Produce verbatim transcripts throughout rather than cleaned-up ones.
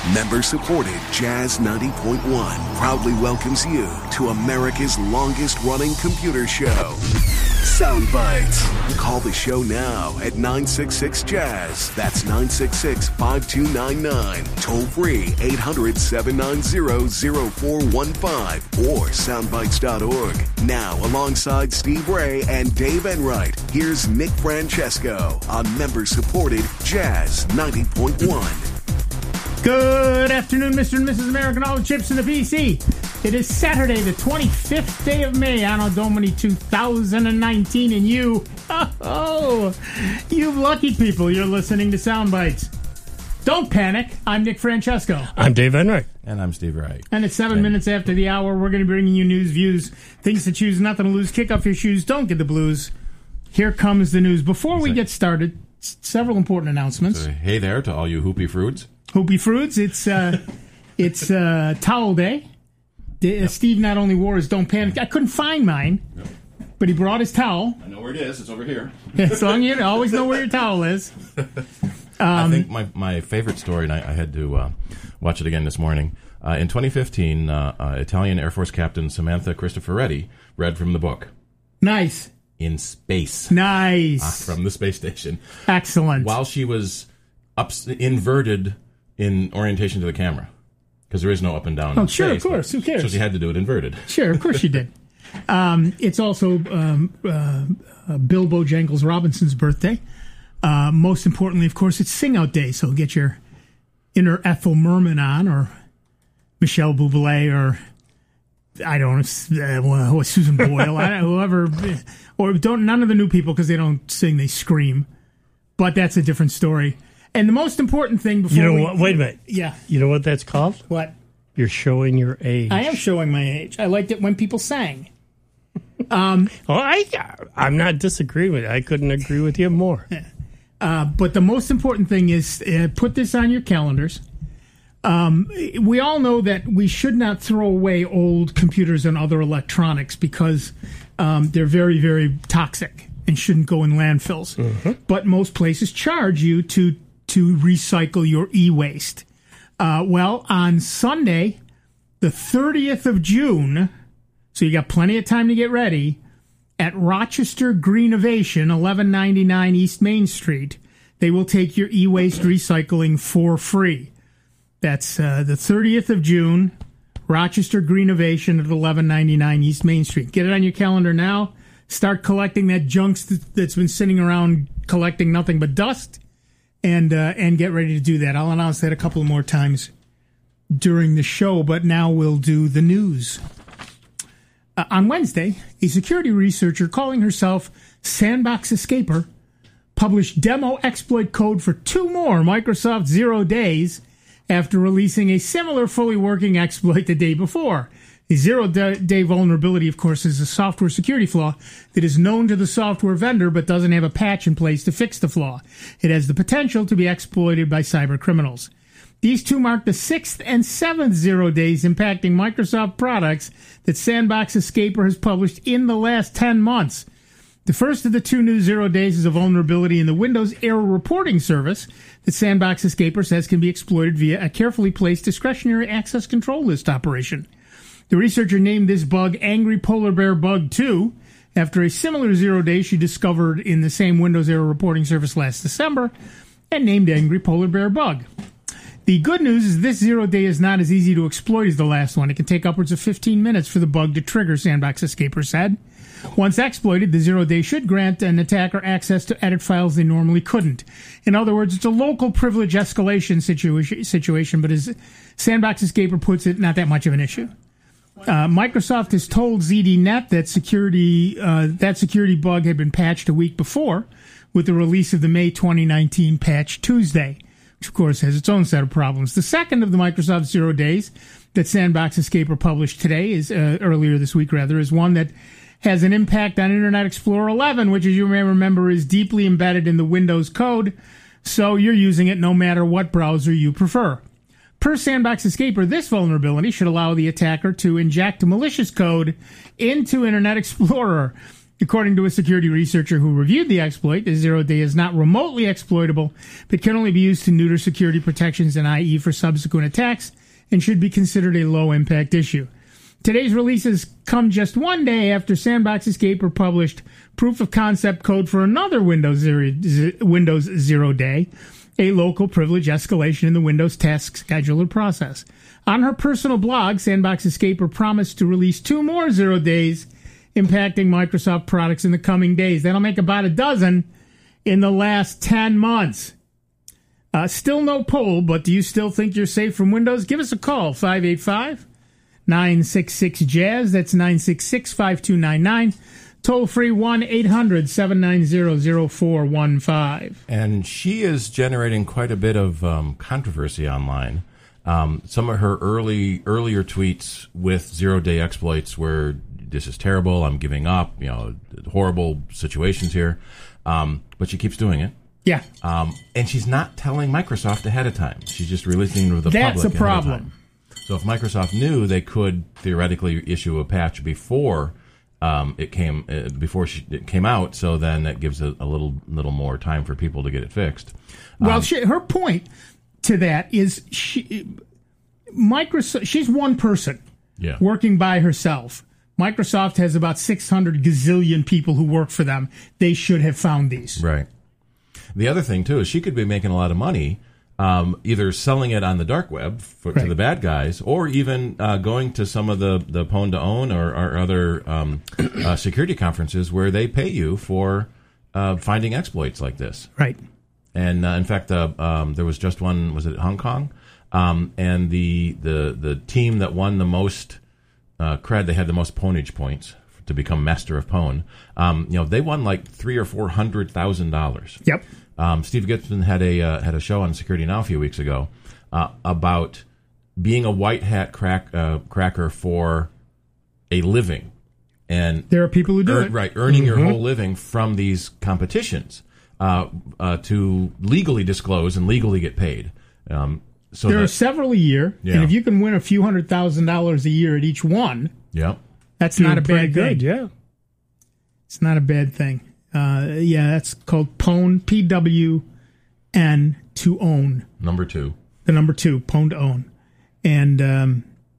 Member-supported Jazz ninety point one proudly welcomes you to America's longest-running computer show, Sound Bites. Call the show now at nine six six Jazz. That's nine six six, five two nine nine. Toll free eight hundred, seven nine zero, zero four one five or soundbites dot org. Now, alongside Steve Ray and Dave Enright, here's Nick Francesco on member-supported Jazz ninety point one. Good afternoon, Mister and Missus American, all the chips in the P C. It is Saturday, the twenty-fifth day of May, Anno Domini two thousand nineteen, and you, oh, you lucky people, you're listening to Sound Bites. Don't panic. I'm Nick Francesco. I'm Dave Enright. And I'm Steve Wright. And it's seven Thank minutes after the hour. We're going to be bringing you news, views, things to choose, nothing to lose. Kick off your shoes. Don't get the blues. Here comes the news. Before we get started, s- several important announcements. So, hey there to all you hoopy fruits. Hoopy Fruits, it's uh, it's uh, Towel Day. D- yep. Steve not only wore his Don't Panic. I couldn't find mine, yep. But he brought his towel. I know where it is. It's over here. As long as you always know where your towel is. Um, I think my, my favorite story, and I, I had to uh, watch it again this morning. Uh, in twenty fifteen, uh, uh, Italian Air Force Captain Samantha Cristoforetti read from the book. Nice. In space. Nice. Uh, from the space station. Excellent. While she was up, inverted in orientation to the camera, because there is no up and down. Oh, in sure, space, of course. Who cares? So she had to do it inverted. Sure, of course she did. Um, it's also um, uh, uh, Bill Bojangles Robinson's birthday. Uh, most importantly, of course, it's Sing Out Day, so get your inner Ethel Merman on, or Michelle Bublé, or I don't know, uh, Susan Boyle, I don't know, whoever, or don't none of the new people, because they don't sing, they scream. But that's a different story. And the most important thing before you know we, what? Wait a minute. Yeah. You know what that's called? What? You're showing your age. I am showing my age. I liked it when people sang. Um, oh, I, I'm not disagreeing with it. I couldn't agree with you more. Uh, but the most important thing is uh, put this on your calendars. Um, we all know that we should not throw away old computers and other electronics because um, they're very, very toxic and shouldn't go in landfills. Mm-hmm. But most places charge you to to recycle your e-waste. Uh, well, on Sunday, the thirtieth of June, so you got plenty of time to get ready, at Rochester Greenovation, eleven ninety-nine East Main Street, they will take your e-waste recycling for free. That's uh, the thirtieth of June, Rochester Greenovation at eleven ninety-nine East Main Street. Get it on your calendar now. Start collecting that junk that's been sitting around collecting nothing but dust. And uh, and get ready to do that. I'll announce that a couple more times during the show, but now we'll do the news. Uh, on Wednesday, a security researcher calling herself Sandbox Escaper published demo exploit code for two more Microsoft Zero Days after releasing a similar fully working exploit the day before. The zero-day vulnerability, of course, is a software security flaw that is known to the software vendor but doesn't have a patch in place to fix the flaw. It has the potential to be exploited by cyber criminals. These two mark the sixth and seventh zero days impacting Microsoft products that Sandbox Escaper has published in the last ten months. The first of the two new zero days is a vulnerability in the Windows Error Reporting Service that Sandbox Escaper says can be exploited via a carefully placed discretionary access control list operation. The researcher named this bug Angry Polar Bear Bug two after a similar zero day she discovered in the same Windows Error Reporting Service last December and named Angry Polar Bear Bug. The good news is this zero day is not as easy to exploit as the last one. It can take upwards of fifteen minutes for the bug to trigger, Sandbox Escaper said. Once exploited, the zero day should grant an attacker access to edit files they normally couldn't. In other words, it's a local privilege escalation situa- situation, but as Sandbox Escaper puts it, not that much of an issue. Uh, Microsoft has told Z D Net that security uh, that security bug had been patched a week before with the release of the May twenty nineteen patch Tuesday, which of course has its own set of problems. The second of the Microsoft Zero Days that Sandbox Escaper published today, is uh, earlier this week rather, is one that has an impact on Internet Explorer eleven, which, as you may remember, is deeply embedded in the Windows code, so you're using it no matter what browser you prefer. Per Sandbox Escaper, this vulnerability should allow the attacker to inject malicious code into Internet Explorer. According to a security researcher who reviewed the exploit, the zero-day is not remotely exploitable, but can only be used to neuter security protections and that is for subsequent attacks, and should be considered a low-impact issue. Today's releases come just one day after Sandbox Escaper published proof-of-concept code for another Windows Zero, Windows Zero Day, a local privilege escalation in the Windows task scheduler process. On her personal blog, Sandbox Escaper promised to release two more Zero Days impacting Microsoft products in the coming days. That'll make about a dozen in the last ten months. Uh, still no poll, but do you still think you're safe from Windows? Give us a call, five eight five, nine six six, jazz. That's nine six six, five two nine nine. Toll free one eight hundred, seven nine zero, zero four one five. And she is generating quite a bit of um, controversy online. Um, some of her early earlier tweets with zero-day exploits were, this is terrible, I'm giving up, you know, horrible situations here. Um, but she keeps doing it. Yeah. Um, and she's not telling Microsoft ahead of time. She's just releasing to the That's public a problem. ahead of time. So if Microsoft knew, they could theoretically issue a patch before um, it came uh, before she, it came out. So then that gives a, a little little more time for people to get it fixed. Well, Um, she, her point to that is she, Microsoft. She's one person yeah. working by herself. Microsoft has about six hundred gazillion people who work for them. They should have found these. Right. The other thing, too, is she could be making a lot of money um, either selling it on the dark web for, right. to the bad guys, or even uh, going to some of the, the Pwn to Own or, or other um, uh, security conferences where they pay you for uh, finding exploits like this. Right. And, uh, in fact, uh, um, there was just one, was it Hong Kong? Um, and the, the, the team that won the most uh, cred, they had the most Pwnage points to become master of Pwn. Um, you know, they won like three or four hundred thousand dollars. Yep. Um, Steve Gibson had a uh, had a show on Security Now a few weeks ago uh, about being a white hat crack uh, cracker for a living, and there are people who do earn, it. right, earning Mm-hmm. your whole living from these competitions uh, uh, to legally disclose and legally get paid. Um, so there that, are several a year, Yeah. and if you can win a few hundred thousand dollars a year at each one, yeah, that's not a Pretty bad good, thing. yeah. It's not a bad thing. Uh, yeah, that's called Pwn, P W N, to own. number two. The number two, Pwn to own. And, um,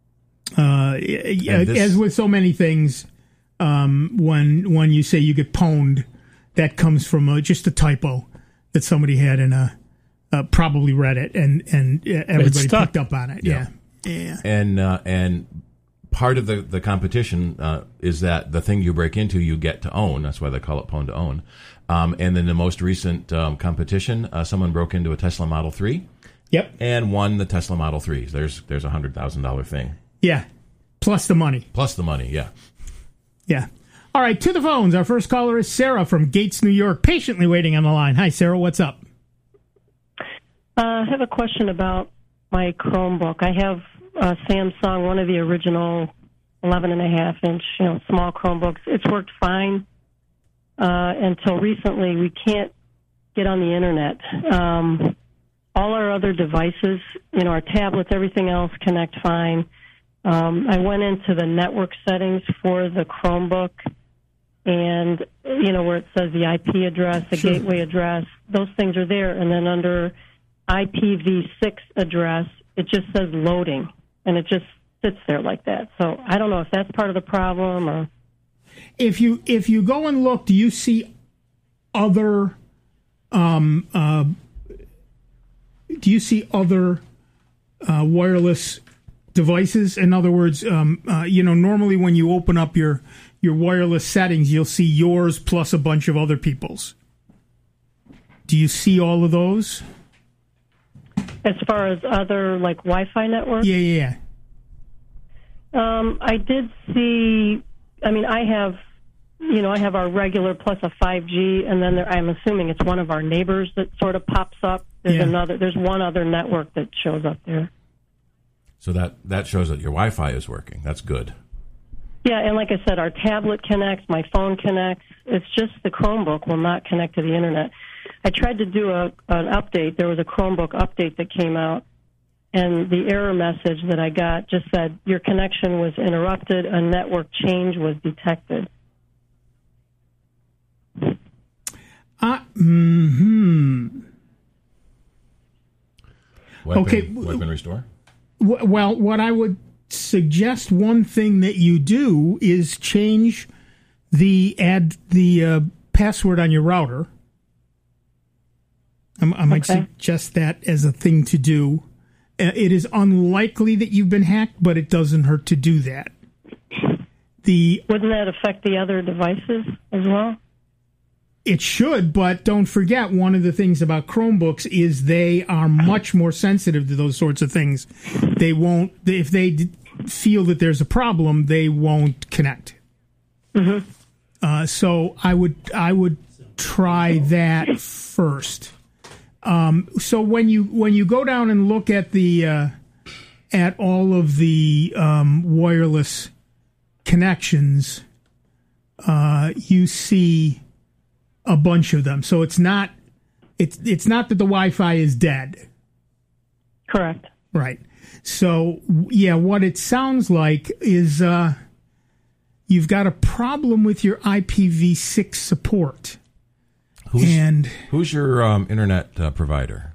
uh, And this- as with so many things, um, when when you say you get pwned, that comes from a, just a typo that somebody had in a uh, probably read it, and and everybody stuck. picked up on it. Yeah. Yeah, yeah. And uh, and part of the the competition uh, is that the thing you break into, you get to own. That's why they call it Pwn to Own. Um, and then the most recent um, competition, uh, someone broke into a Tesla Model three. Yep. And won the Tesla Model threes. There's there's a hundred thousand dollar thing Yeah. Plus the money. plus the money. Yeah. Yeah. All right, to the phones. Our first caller is Sarah from Gates, New York, patiently waiting on the line. Hi, Sarah. What's up? Uh, I have a question about my Chromebook. I have a Samsung, one of the original eleven and a half inch, you know, small Chromebooks. It's worked fine uh, until recently. We can't get on the internet. Um, all our other devices, you know, our tablets, everything else connect fine. Um, I went into the network settings for the Chromebook, and, you know, where it says the I P address, the Sure. gateway address, those things are there. And then under I P v six address, it just says loading, and it just sits there like that. So I don't know if that's part of the problem or... If you if you go and look, do you see other um uh do you see other uh, wireless devices? In other words, um, uh, you know, normally when you open up your your wireless settings, you'll see yours plus a bunch of other people's. Do you see all of those? As far as other, like, Wi-Fi networks? Yeah, yeah, yeah. Um, I did see, I mean, I have, you know, I have our regular plus a five G, and then there, I'm assuming it's one of our neighbors that sort of pops up. There's Yeah. another, there's one other network that shows up there. So that that shows that your Wi-Fi is working. That's good. Yeah, and like I said, our tablet connects, my phone connects. It's just the Chromebook will not connect to the internet. I tried to do a, an update. There was a Chromebook update that came out, and the error message that I got just said, your connection was interrupted, a network change was detected. Uh, hmm. Wipe Okay. And, wipe and restore? W- well, what I would suggest, one thing that you do is change the add the uh, password on your router. I, I might Okay. suggest that as a thing to do. Uh, it is unlikely that you've been hacked, but it doesn't hurt to do that. The Wouldn't that affect the other devices as well? It should, but don't forget, one of the things about Chromebooks is they are much more sensitive to those sorts of things. They won't, if they d- feel that there's a problem, they won't connect. Mm-hmm. Uh, so I would, I would try that first. Um, so when you when you go down and look at the uh, at all of the um, wireless connections, uh, you see a bunch of them. So it's not it's it's not that the Wi-Fi is dead. Correct. Right. So yeah, what it sounds like is uh, you've got a problem with your I P v six support. Who's, and who's your um, internet uh, provider?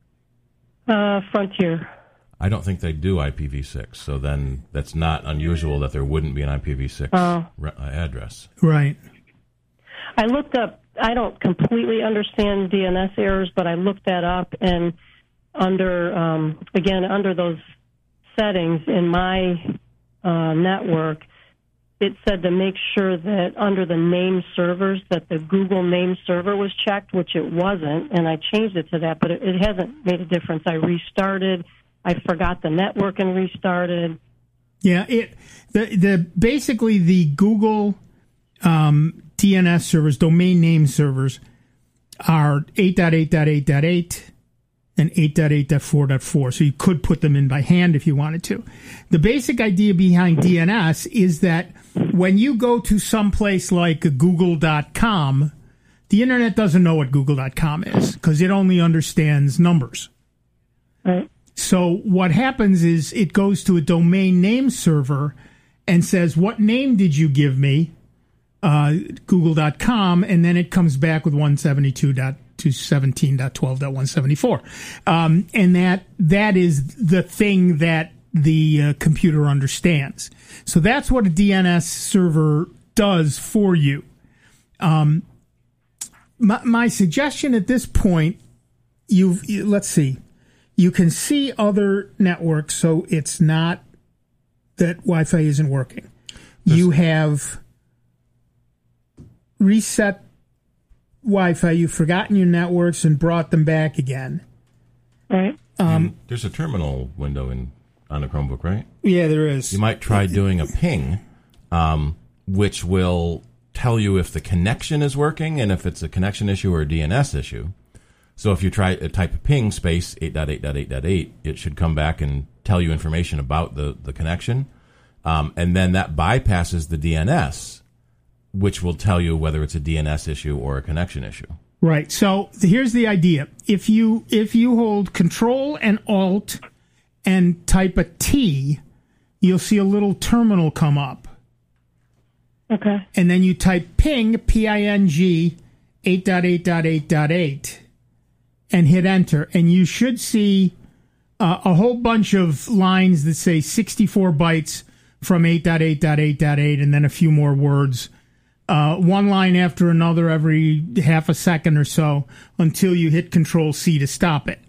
Uh, Frontier. I don't think they do I P v six, so then that's not unusual that there wouldn't be an I P v six Oh. re- uh, address. Right. I looked up, I don't completely understand D N S errors, but I looked that up, and under, um, again, under those settings in my uh, network, it said to make sure that under the name servers that the Google name server was checked, which it wasn't, and I changed it to that, but it, it hasn't made a difference. I restarted. I forgot the network and restarted. Yeah, it the the basically the Google um, D N S servers, domain name servers, are eight dot eight dot eight dot eight and eight dot eight dot four dot four. So you could put them in by hand if you wanted to. The basic idea behind D N S is that when you go to some place like google dot com, the internet doesn't know what google dot com is because it only understands numbers. Right. So what happens is it goes to a domain name server and says, what name did you give me? Uh, google dot com, and then it comes back with one seventy-two dot two seventeen dot twelve dot one seventy-four. Um, and that that is the thing that the uh, computer understands. So that's what a D N S server does for you. Um, my, my suggestion at this point, you've, you, let's see. You can see other networks, so it's not that Wi-Fi isn't working. There's, you have reset Wi-Fi, you've forgotten your networks and brought them back again. Right. Um, There's a terminal window in on a Chromebook, right? Yeah, there is. You might try doing a ping, um, which will tell you if the connection is working and if it's a connection issue or a D N S issue. So if you try to type ping space eight dot eight dot eight dot eight, it should come back and tell you information about the, the connection. Um, and then that bypasses the D N S, which will tell you whether it's a D N S issue or a connection issue. Right. So here's the idea. If you if you hold Control and Alt and type a T, you'll see a little terminal come up. Okay. And then you type ping, P I N G, eight dot eight dot eight dot eight, and hit enter. And you should see uh, a whole bunch of lines that say sixty-four bytes from eight dot eight dot eight dot eight, and then a few more words. Uh, one line after another every half a second or so until you hit Control C to stop it.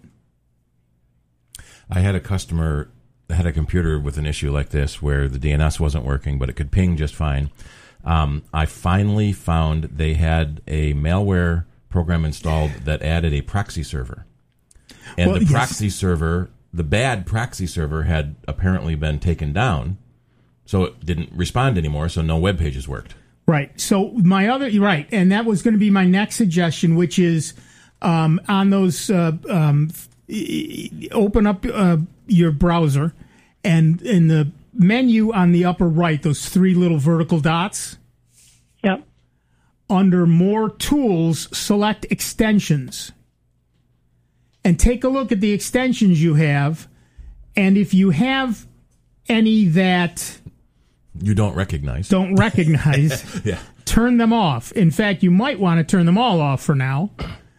I had a customer that had a computer with an issue like this where the D N S wasn't working, but it could ping just fine. Um, I finally found they had a malware program installed that added a proxy server. And Well, the yes. proxy server, the bad proxy server had apparently been taken down, so it didn't respond anymore, so no web pages worked. Right. So my other, you're right, and that was going to be my next suggestion, which is um, on those, uh, um, open up uh, your browser, and in the menu on the upper right, those three little vertical dots, Yep. under More Tools, select Extensions. And take a look at the extensions you have, and if you have any that You don't recognize. don't recognize, Yeah. turn them off. In fact, you might want to turn them all off for now,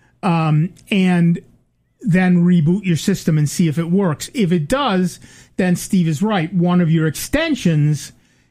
um, and then reboot your system and see if it works. If it does, then Steve is right. One of your extensions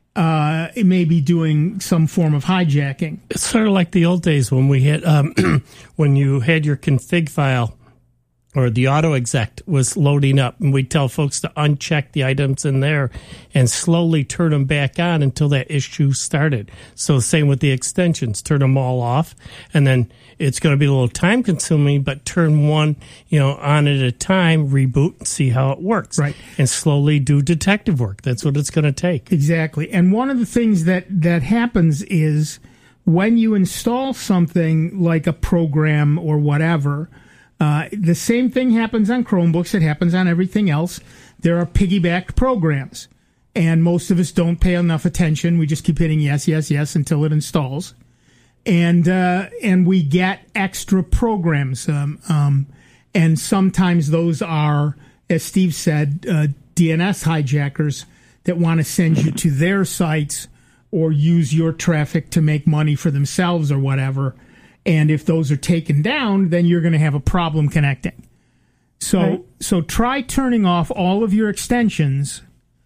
uh, it may be doing some form of hijacking. It's sort of like the old days when we had um, when you had your config file or the auto exec was loading up, and we'd tell folks to uncheck the items in there and slowly turn them back on until that issue started. So same with the extensions, turn them all off, and then it's going to be a little time consuming, but turn one, you know, on at a time, reboot and see how it works. Right. And slowly do detective work. That's what it's going to take. Exactly. And one of the things that, that happens is when you install something like a program or whatever, Uh, the same thing happens on Chromebooks. It happens on everything else. There are piggybacked programs, and most of us don't pay enough attention. We just keep hitting yes, yes, yes until it installs, and uh, and we get extra programs. Um, um, and sometimes those are, as Steve said, uh, D N S hijackers that want to send you to their sites or use your traffic to make money for themselves or whatever. And if those are taken down, then you're going to have a problem connecting. So right. so try turning off all of your extensions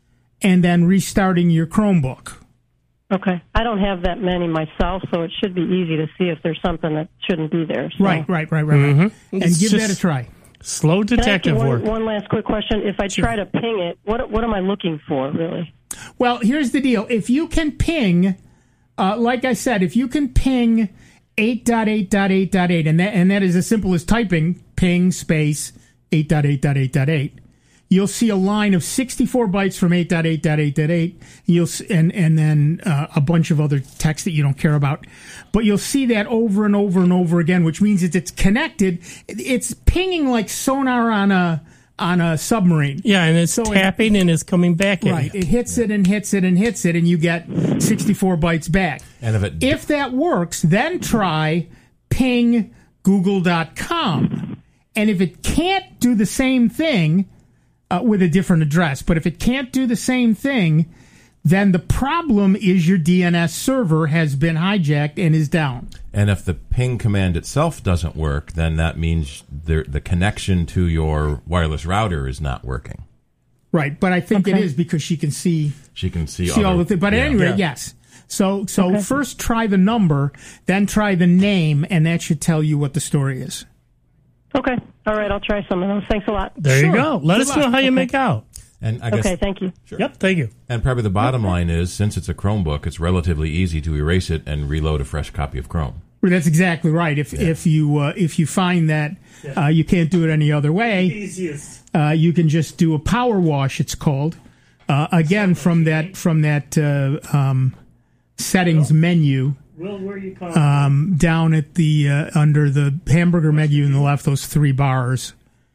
and then restarting your Chromebook. Okay. I don't have that many myself, so it should be easy to see if there's something that shouldn't be there. So. Right, right, right, right. Mm-hmm. right. And it's give that a try. Slow detective one, work. One last quick question. If I sure. try to ping it, what what am I looking for, really? Well, here's the deal. If you can ping, uh, like I said, if you can ping eight dot eight dot eight dot eight, and that and that is as simple as typing ping space eight dot eight dot eight dot eight. You'll see a line of sixty-four bytes from eight dot eight dot eight dot eight. You'll and and then uh, a bunch of other text that you don't care about, but you'll see that over and over and over again, which means that it's connected. It's pinging like sonar on a on a submarine. Yeah, and it's so tapping it, and it's coming back at right. you. It hits it and hits it and hits it, and you get sixty-four bytes back. And if it if that works, then try ping google dot com. And if it can't do the same thing uh, with a different address, but if it can't do the same thing, then the problem is your D N S server has been hijacked and is down. And if the ping command itself doesn't work, then that means the, the connection to your wireless router is not working. Right, but I think okay. it is because she can see she can see, see other, all the things. But yeah. at any rate, Yeah. yes. So so okay. first try the number, then try the name, and that should tell you what the story is. Okay. All right, I'll try some of those. Thanks a lot. There Sure. you go. Let Good us luck. know how you Okay. make out. And I guess, Okay, thank you. Sure. Yep, thank you. And probably the bottom line is, since it's a Chromebook, it's relatively easy to erase it and reload a fresh copy of Chrome. Well, that's exactly right. If Yeah. if you uh, if you find that uh, you can't do it any other way, Easiest. uh, you can just do a power wash. It's called uh, again from that from that uh, um, settings menu. Will, where you calling Um, down at the uh, under the hamburger menu in the left, those three bars.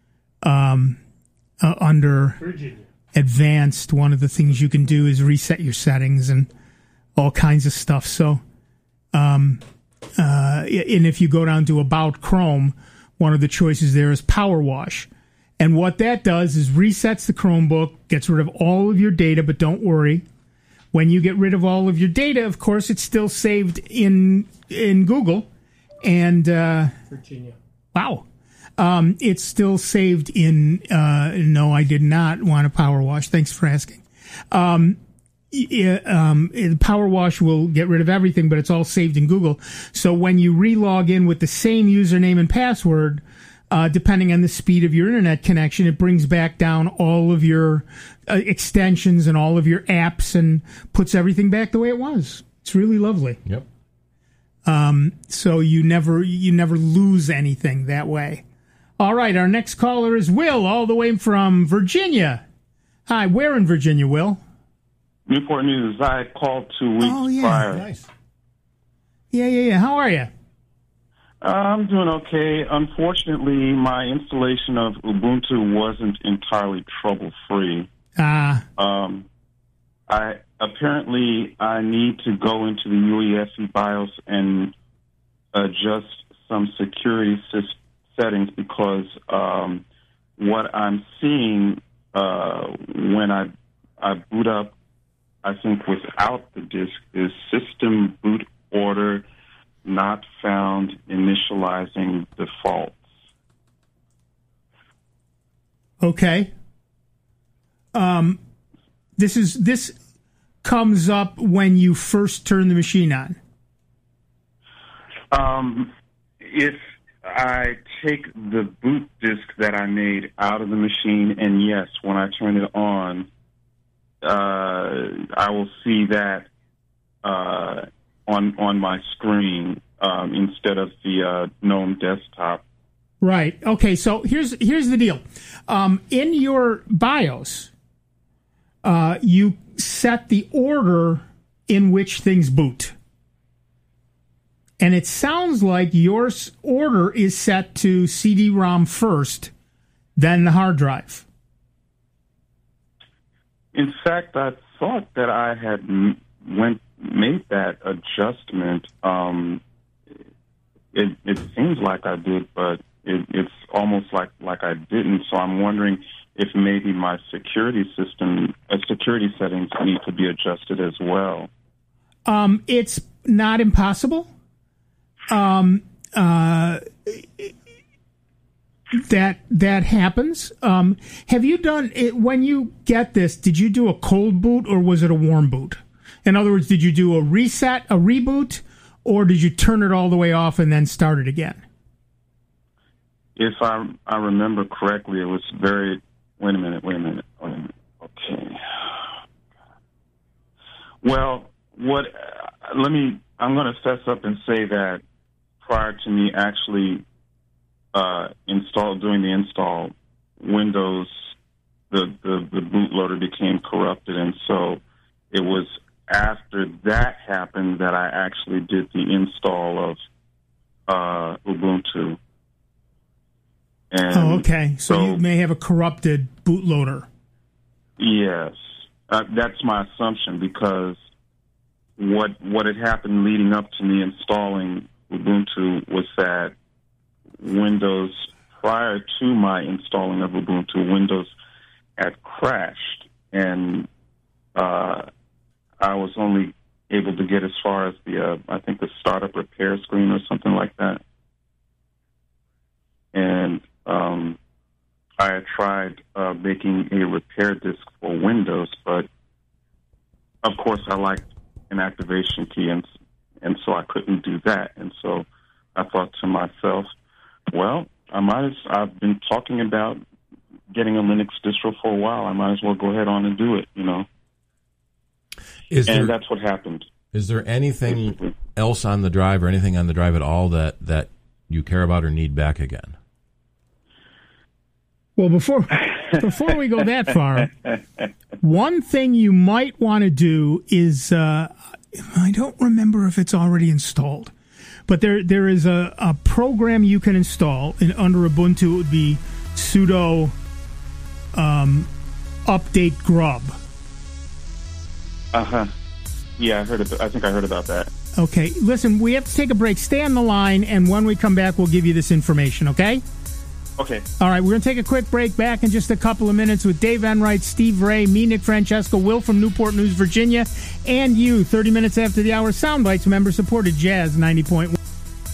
Um, uh, under Virginia. advanced, one of the things you can do is reset your settings and all kinds of stuff. So, um, uh, and if you go down to About Chrome, one of the choices there is Power Wash. And what that does is resets the Chromebook, gets rid of all of your data, but don't worry. When you get rid of all of your data, of course, it's still saved in in Google. And, uh, Virginia. wow. Um, it's still saved in, uh, no, I did not want a power wash. Thanks for asking. Um, yeah, um, the power wash will get rid of everything, but it's all saved in Google. So when you re-log in with the same username and password, uh, depending on the speed of your internet connection, it brings back down all of your uh, extensions and all of your apps and puts everything back the way it was. It's really lovely. Yep. Um, so you never, you never lose anything that way. All right, our next caller is Will, all the way from Virginia. Hi, where in Virginia, Will? Newport News. I called two weeks Oh, yeah. prior. Nice. Yeah, yeah, yeah. How are you? Uh, I'm doing okay. Unfortunately, my installation of Ubuntu wasn't entirely trouble-free. Ah, Um, I apparently I need to go into the U E F I BIOS and adjust some security systems. settings because um, what I'm seeing uh, when I I boot up, I think without the disk, is system boot order not found initializing defaults. Okay. Um, this is this comes up when you first turn the machine on. Um, if I take the boot disk that I made out of the machine, and yes, when I turn it on, uh, I will see that uh, on on my screen um, instead of the uh, GNOME desktop. Right. Okay. So here's here's the deal. Um, in your BIOS, uh, you set the order in which things boot. And it sounds like your order is set to C D ROM first, then the hard drive. In fact, I thought that I had m- went made that adjustment. Um, it, it seems like I did, but it, it's almost like, like I didn't. So I'm wondering if maybe my security system, uh, security settings need to be adjusted as well. Um, it's not impossible. Um, uh, that that happens. Um, have you done it when you get this? Did you do a cold boot or was it a warm boot? In other words, did you do a reset, a reboot, or did you turn it all the way off and then start it again? If I I remember correctly, it was very. Wait a minute. Wait a minute. Wait a minute. Okay. Well, what? Uh, let me. I'm going to fess up and say that prior to me actually uh, install doing the install, Windows, the, the, the bootloader became corrupted, and so it was after that happened that I actually did the install of uh, Ubuntu. And oh, okay. So, so you may have a corrupted bootloader. Yes, uh, that's my assumption because what what had happened leading up to me installing Ubuntu was that Windows, prior to my installing of Ubuntu, Windows had crashed, and uh, I was only able to get as far as the, uh, I think, the startup repair screen or something like that. And um, I had tried uh, making a repair disk for Windows, but of course I liked an activation key, and and so I couldn't do that. And so I thought to myself, well, I might as, I've been talking about getting a Linux distro for a while. I might as well go ahead on and do it, you know. Is and there, that's what happened. Is there anything else on the drive or anything on the drive at all that, that you care about or need back again? Well, before before we go that far, one thing you might want to do is, uh, I don't remember if it's already installed, but there there is a, a program you can install. In, under Ubuntu, it would be sudo um, update grub. Uh-huh. Yeah, I heard. About, I think I heard about that. Okay, listen, we have to take a break. Stay on the line, and when we come back, we'll give you this information, okay? Okay. All right, we're going to take a quick break. Back in just a couple of minutes with Dave Enright, Steve Ray, me, Nick Francesco, Will from Newport News, Virginia, and you, thirty minutes after the hour. Soundbites member-supported Jazz ninety point one.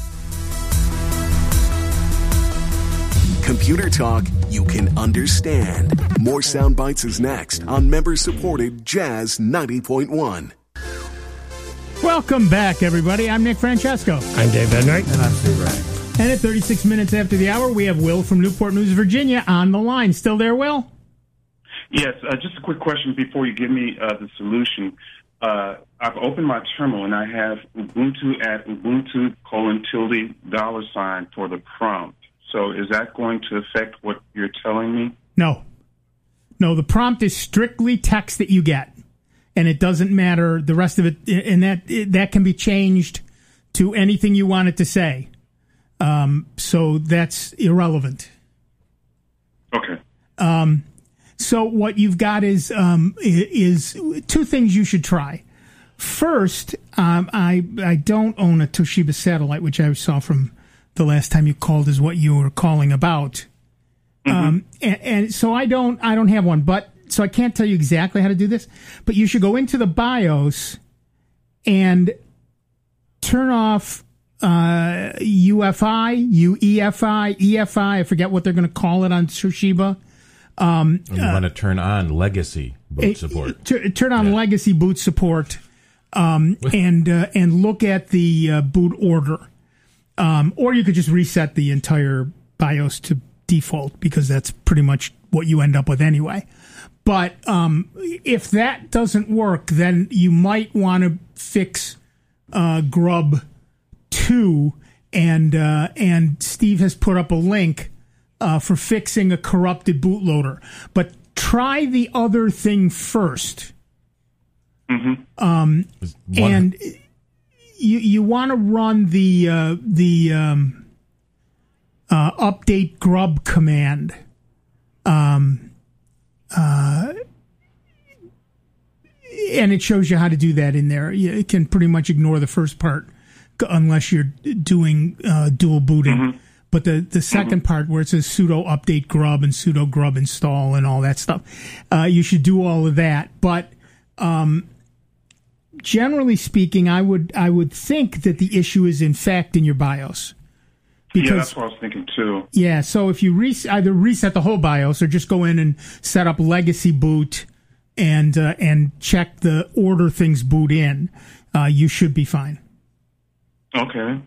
Computer talk you can understand. More Soundbites is next on member-supported Jazz ninety point one. Welcome back, everybody. I'm Nick Francesco. I'm Dave Enright. And I'm Steve Ray. And at thirty-six minutes after the hour, we have Will from Newport News, Virginia on the line. Still there, Will? Yes, uh, just a quick question before you give me uh, the solution. Uh, I've opened my terminal, and I have Ubuntu at Ubuntu colon tilde dollar sign for the prompt. So is that going to affect what you're telling me? No. No, the prompt is strictly text that you get, and it doesn't matter the rest of it, and that that can be changed to anything you want it to say. Um, so that's irrelevant. Okay. Um, so what you've got is um, is two things you should try. First, um, I I don't own a Toshiba satellite, which I saw from the last time you called is what you were calling about. Mm-hmm. Um, and, and so I don't I don't have one, but so I can't tell you exactly how to do this. But you should go into the BIOS and turn off uh, U F I, U E F I, E F I. I forget what they're going to call it on Toshiba. Um, and you uh, want to turn on legacy boot support. T- turn on yeah. legacy boot support, um, and uh, and look at the uh, boot order. Um, or you could just reset the entire BIOS to default, because that's pretty much what you end up with anyway. But um, if that doesn't work, then you might want to fix uh, Grub two, and uh, and Steve has put up a link uh, for fixing a corrupted bootloader. But try the other thing first. Mm-hmm. Um, and you you want to run the uh, the um, uh, update grub command. Um, uh, and it shows you how to do that in there. You can pretty much ignore the first part unless you're doing uh, dual booting. Mm-hmm. But the, the second mm-hmm. part, where it says sudo update grub and sudo grub install and all that stuff, uh, you should do all of that. But um, generally speaking, I would I would think that the issue is in fact in your BIOS. Because, yeah, that's what I was thinking too. Yeah, so if you re- either reset the whole BIOS or just go in and set up legacy boot and uh, and check the order things boot in, uh, you should be fine. Okay.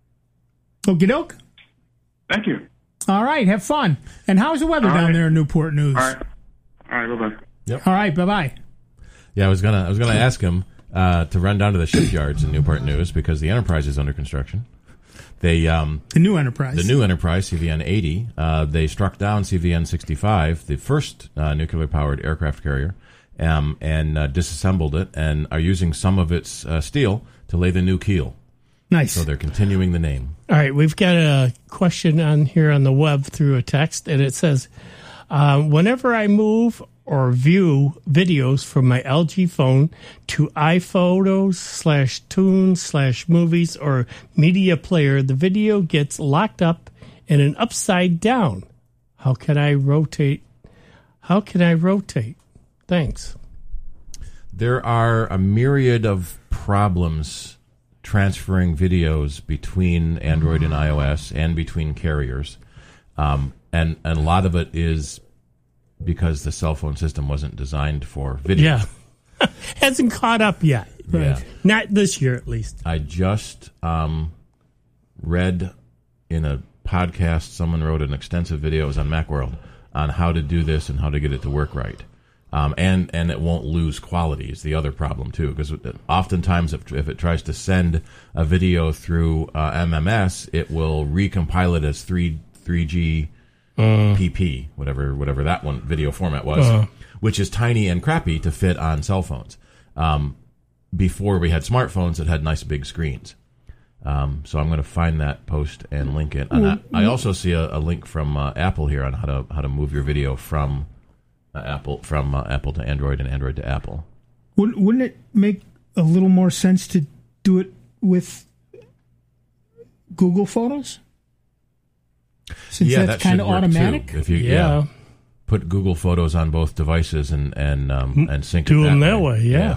Okie doke. Thank you. All right, have fun. And how's the weather All down right. there in Newport News? All right. All right, bye-bye. Yep. All right, bye-bye. Yeah, I was gonna I was gonna ask him uh, to run down to the shipyards in Newport News, because the Enterprise is under construction. They um, the new Enterprise, the new Enterprise C V N eighty. Uh, they struck down C V N sixty-five, the first uh, nuclear-powered aircraft carrier, um, and uh, disassembled it, and are using some of its uh, steel to lay the new keel. Nice. So they're continuing the name. All right, we've got a question on here on the web through a text, and it says, uh, whenever I move or view videos from my L G phone to iPhotos slash tunes slash movies or media player, the video gets locked up in an upside down. How can I rotate? How can I rotate? Thanks. There are a myriad of problems transferring videos between Android and iOS and between carriers. Um, and, and a lot of it is because the cell phone system wasn't designed for video. Yeah. Hasn't caught up yet. Right. Yeah. Not this year, at least. I just um, read in a podcast, someone wrote an extensive video, it was on Macworld, on how to do this and how to get it to work right. Um, and, and it won't lose quality is the other problem, too, because oftentimes if, if it tries to send a video through uh, M M S, it will recompile it as three, 3G uh, P P, whatever whatever that one video format was, uh, which is tiny and crappy to fit on cell phones. Um, before we had smartphones that had nice big screens. Um, so I'm going to find that post and link it. And I, I also see a, a link from uh, Apple here on how to how to move your video from uh, Apple from uh, Apple to Android and Android to Apple. Wouldn't wouldn't it make a little more sense to do it with Google Photos? Since yeah, that's that kind of automatic. Too. If you yeah. yeah, put Google Photos on both devices and and um, and sync do it that them way. that way. Yeah,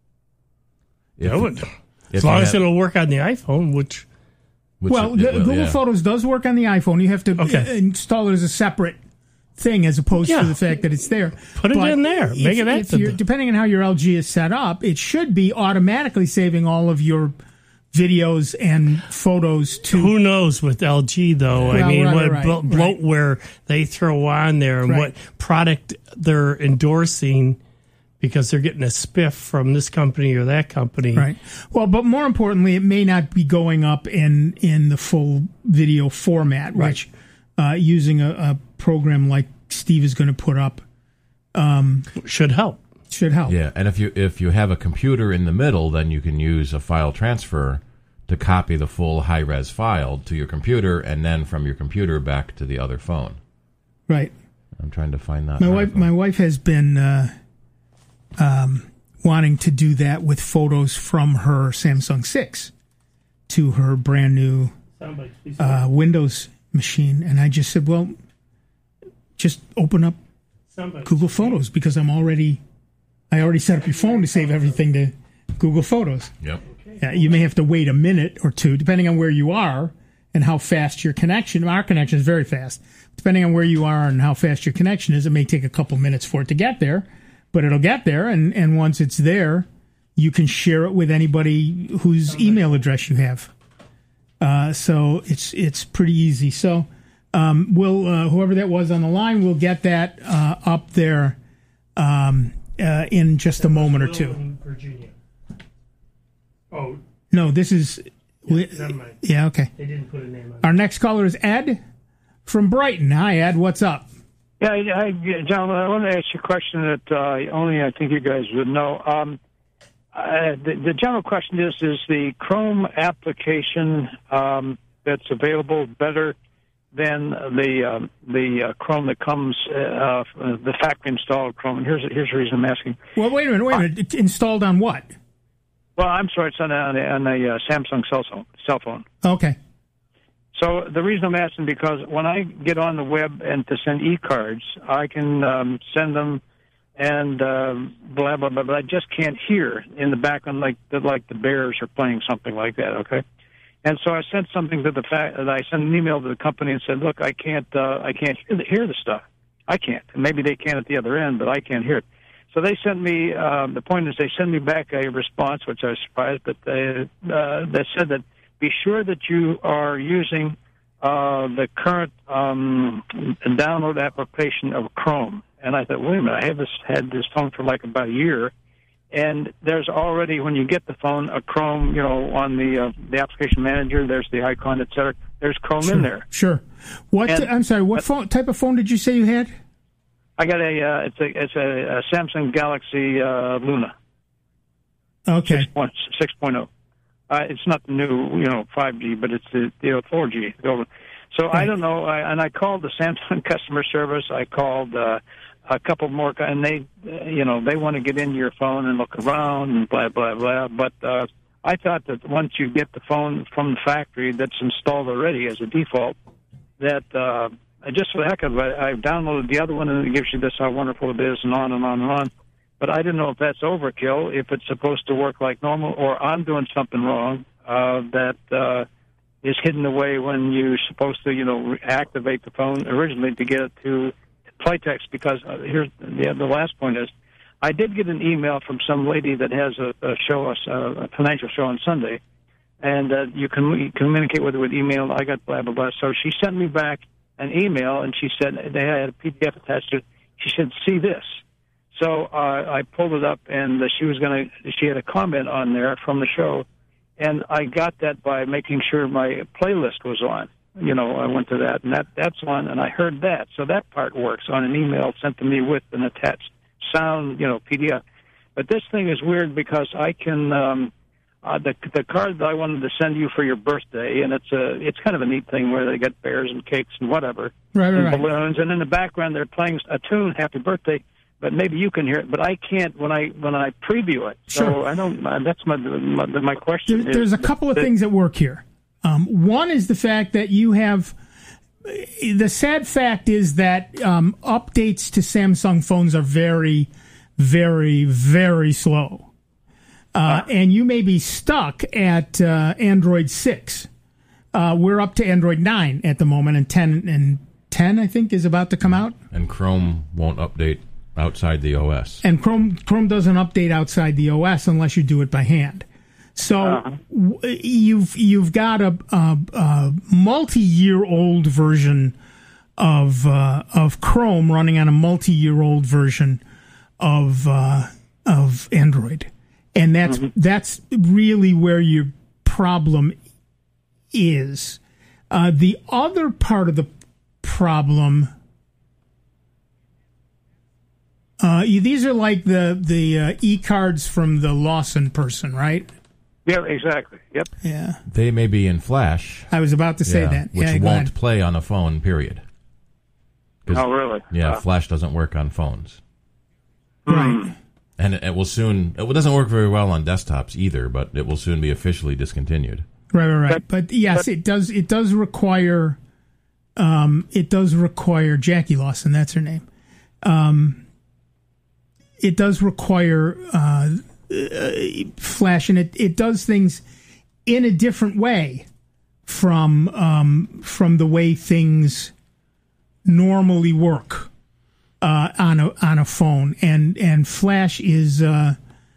yeah. that would. As long as it'll work on the iPhone, which... which well, it, it will, Google yeah. Photos does work on the iPhone. You have to okay. install it as a separate thing as opposed yeah. to the fact that it's there. Put it but in there. If, Make it if active. you're, depending on how your L G is set up, it should be automatically saving all of your videos and photos to... Who knows with L G, though? Well, I mean, right, what right, blo- right. bloatware they throw on there and right. what product they're endorsing... because they're getting a spiff from this company or that company. Right. Well, but more importantly, it may not be going up in, in the full video format, right. which uh, using a, a program like Steve is going to put up um, should help. Should help. Yeah, and if you if you have a computer in the middle, then you can use a file transfer to copy the full high-res file to your computer, and then from your computer back to the other phone. Right. I'm trying to find that. My wife, my wife has been... Uh, Um, wanting to do that with photos from her Samsung six to her brand new uh, Windows machine. And I just said, well, just open up Google Photos because I'm already, I already set up your phone to save everything to Google Photos. Yep. Yeah, you may have to wait a minute or two, depending on where you are and how fast your connection. Our connection is very fast. Depending on where you are and how fast your connection is, it may take a couple minutes for it to get there, but it'll get there. And, and once it's there, you can share it with anybody whose email address you have. Uh, so it's it's pretty easy. So um, we'll uh, whoever that was on the line, we'll get that uh, up there um, uh, in just a moment or two. In Virginia. Oh no, this is. yeah, we, never mind. Yeah, okay. They didn't put a name on it. Our next caller is Ed from Brighton. Hi, Ed. What's up? Yeah, I, John, I want to ask you a question that uh, only I think you guys would know. Um, uh, the, the general question is, is the Chrome application um, that's available better than the um, the uh, Chrome that comes, uh, the factory installed Chrome? And here's, here's the reason I'm asking. Well, wait a minute. Wait a minute. It's installed on what? Well, I'm sorry, it's on a, on a, on a uh, Samsung cell phone. Cell phone. Okay. So the reason I'm asking, because when I get on the web and to send e-cards, I can um, send them and uh, blah, blah, blah, but I just can't hear in the background like the, like the Bears are playing something like that, okay? And so I sent something to the fact that I sent an email to the company and said, look, I can't uh, I can't hear the, hear the stuff. I can't. And maybe they can at the other end, but I can't hear it. So they sent me, uh, the point is they sent me back a response, which I was surprised, but they, uh, they said that be sure that you are using uh, the current um, download application of Chrome. And I thought, wait a minute, I have this, had this phone for like about a year, and there's already, when you get the phone, a Chrome, you know, on the uh, the application manager, there's the icon, et cetera. There's Chrome sure, in there. Sure. What? And, I'm sorry. What phone, type of phone did you say you had? I got a, uh, it's a, it's a, a Samsung Galaxy uh, Luna. Okay. six point oh. Uh, it's not the new, you know, five G, but it's the, the four G. So right. I don't know. I, and I called the Samsung customer service. I called uh, a couple more, and they, uh, you know, they want to get into your phone and look around and blah, blah, blah. But uh, I thought that once you get the phone from the factory that's installed already as a default, that uh, just for the heck of it, I downloaded the other one, and it gives you this how wonderful it is, and on and on and on. But I didn't know if that's overkill, if it's supposed to work like normal, or I'm doing something wrong uh, that uh, is hidden away when you're supposed to, you know, activate the phone originally to get it to play text. Because uh, here's the, the last point is, I did get an email from some lady that has a, a show, a, a financial show on Sunday, and uh, you can you communicate with her with email. I got blah, blah, blah. So she sent me back an email, and she said they had a P D F attached to it. She said, see this. So uh, I pulled it up, and uh, she was going to. She had a comment on there from the show, and I got that by making sure my playlist was on. You know, I went to that, and that that's on, and I heard that. So that part works on an email sent to me with an attached sound, you know, P D F. But this thing is weird because I can um, uh, the the card that I wanted to send you for your birthday, and it's a it's kind of a neat thing where they get bears and cakes and whatever, right, right, and right. balloons, and in the background they're playing a tune, Happy Birthday. But maybe you can hear it, but I can't when I when I preview it. So sure. I don't. That's my my, my question. There, there's is, a couple of that, things that work here. Um, one is the fact that you have. The sad fact is that um, updates to Samsung phones are very, very, very slow, uh, and you may be stuck at uh, Android six. Uh, we're up to Android nine at the moment, and ten and ten I think is about to come out. And Chrome won't update outside the O S. And Chrome Chrome doesn't update outside the O S unless you do it by hand. So uh-huh. w- you've you've got a, a, a multi-year-old version of uh, of Chrome running on a multi-year-old version of uh, of Android, and that's mm-hmm. that's really where your problem is. Uh, the other part of the problem. Uh, these are like the the uh, e-cards from the Lawson person, right? Yeah, exactly. Yep. Yeah. They may be in Flash. I was about to say yeah, that. Which yeah, won't ahead. play on a phone, period. Oh, really? Yeah, uh, Flash doesn't work on phones. Right. And it, it will soon, it doesn't work very well on desktops either, but it will soon be officially discontinued. Right, right, right. But, but yes, but, it does It does require, um, it does require, Jackie Lawson, that's her name. Um, it does require uh, uh, Flash, and it, it does things in a different way from um, from the way things normally work uh, on a on a phone, and and Flash is uh,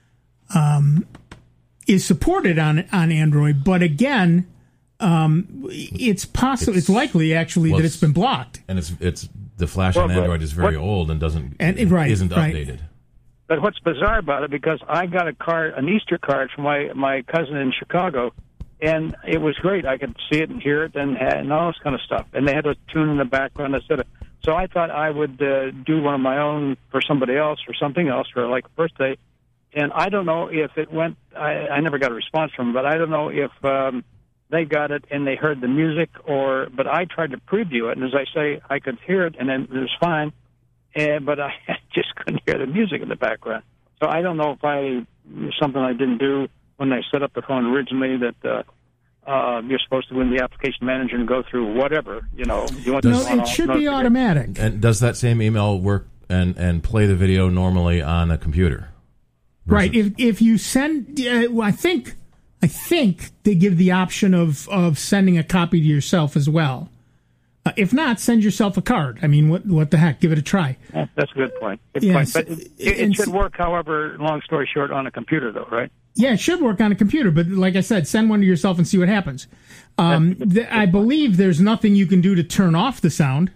um, is supported on on Android, but again, um, it's possible, it's, it's likely actually well, that it's been blocked, and it's it's the Flash well, on Android is very what, old and doesn't and, and right, isn't right. updated. But what's bizarre about it, because I got a card, an Easter card from my my cousin in Chicago. And it was great. I could see it and hear it and, and all this kind of stuff. And they had a tune in the background, et cetera. So I thought I would uh, do one of my own for somebody else or something else for like a birthday. And I don't know if it went, I, I never got a response from them, but I don't know if um, they got it and they heard the music or, but I tried to preview it. And as I say, I could hear it and then it was fine. And, but I just couldn't hear the music in the background. So I don't know if I, something I didn't do when I set up the phone originally, that uh, uh, you're supposed to go in the application manager and go through whatever, you know. You want no, to it should be automatic. And does that same email work and, and play the video normally on a computer? Right. If if you send, uh, well, I think I think they give the option of, of sending a copy to yourself as well. Uh, if not, send yourself a card. I mean, what what the heck? Give it a try. Yeah, that's a good point. Good yes, point. But it, it, it should work, however, long story short, on a computer, though, right? Yeah, it should work on a computer. But like I said, send one to yourself and see what happens. Um, th- I believe there's nothing you can do to turn off the sound.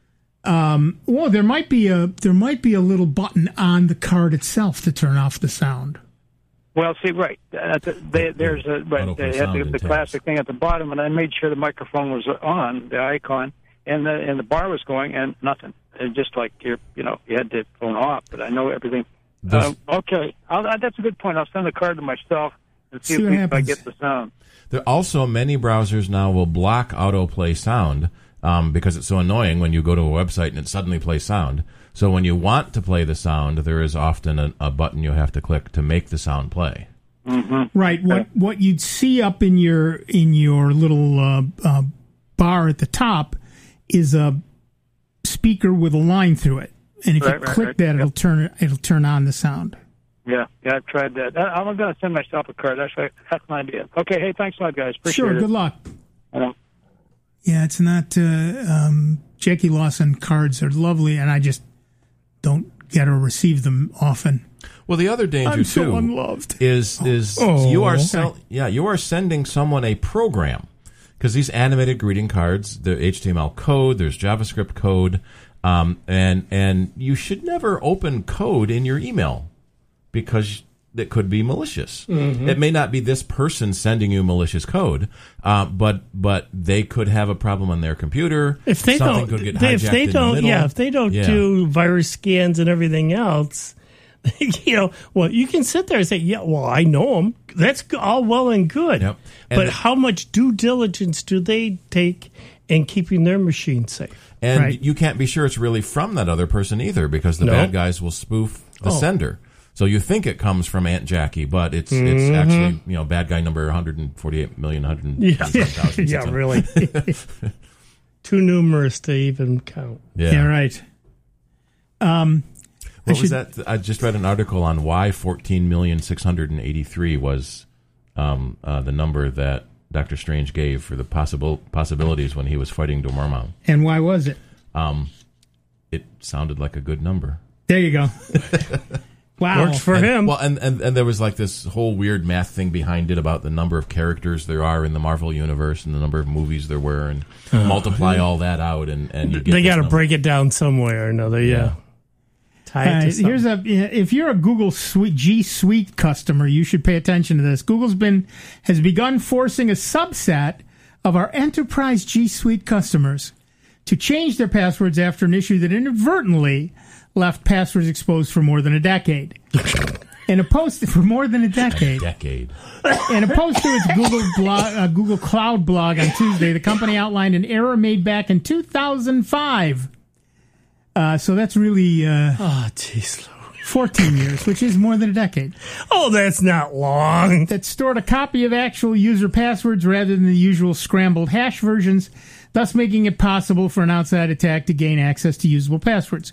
Um, well, there might be a there might be a little button on the card itself to turn off the sound. Well, see, right. Uh, they, there's a right, they have the, the classic thing at the bottom, and I made sure the microphone was on, the icon, and the and the bar was going, and nothing. It just like you you know you had the phone off, but I know everything. Uh, okay, I'll, uh, that's a good point. I'll send the card to myself and see, see if, if I get the sound. There also many browsers now will block autoplay sound um, because it's so annoying when you go to a website and it suddenly plays sound. So when you want to play the sound, there is often a, a button you have to click to make the sound play. Mm-hmm. Right. What what you'd see up in your in your little uh, uh, bar at the top is a speaker with a line through it, and if right, you right, click right. that, Yep. it'll turn it'll turn on the sound. Yeah, yeah, I've tried that. I, I'm going to send myself a card. That's right. That's my idea. Okay, hey, thanks a lot, guys. Appreciate sure. it. Good luck. I know. Yeah, it's not. Uh, um, Jackie Lawson cards are lovely, and I just don't get or receive them often. Well, the other danger I'm so too unloved. is is Oh, you are okay. sell, yeah you are sending someone a program, because these animated greeting cards, the H T M L code, there's JavaScript code, um, and and you should never open code in your email because it could be malicious. Mm-hmm. It may not be this person sending you malicious code, uh, but but they could have a problem on their computer. If they Something don't, could get they, if hijacked they in the don't, middle. yeah, if they don't Yeah. do virus scans and everything else, you know, well, you can sit there and say, yeah, well, I know them. That's all well and good. Yep. And But the- how much due diligence do they take in keeping their machine safe? And Right. you can't be sure it's really from that other person either, because the No. bad guys will spoof the Oh. sender. So you think it comes from Aunt Jackie, but it's it's Mm-hmm. actually, you know, bad guy number one hundred forty-eight million one hundred Yeah, thousand. yeah, really. Too numerous to even count. Yeah. Yeah, right. Um, What I was should- that? I just read an article on why fourteen million six hundred eighty-three was um, uh, the number that Doctor Strange gave for the possible possibilities when he was fighting Dormammu. and why was it? Um, it sounded like a good number. There you go. Wow. Works for and, him. Well, and, and, and there was like this whole weird math thing behind it about the number of characters there are in the Marvel universe and the number of movies there were, and multiply all that out, and, and you get they this got to number. break it down some way or another. Yeah. Yeah. Tie it Uh, to something. here's a if you're a Google Suite, G Suite customer, you should pay attention to this. Google's been has begun forcing a subset of our enterprise G Suite customers to change their passwords after an issue that inadvertently left passwords exposed for more than a decade. In a post for more than a decade. decade. In a post to its Google blog, uh, Google Cloud blog on Tuesday, the company outlined an error made back in two thousand five. Uh, so that's really uh, Oh, jeez, Louie. fourteen years, which is more than a decade. Oh, that's not long. That stored a copy of actual user passwords rather than the usual scrambled hash versions, thus making it possible for an outside attack to gain access to usable passwords.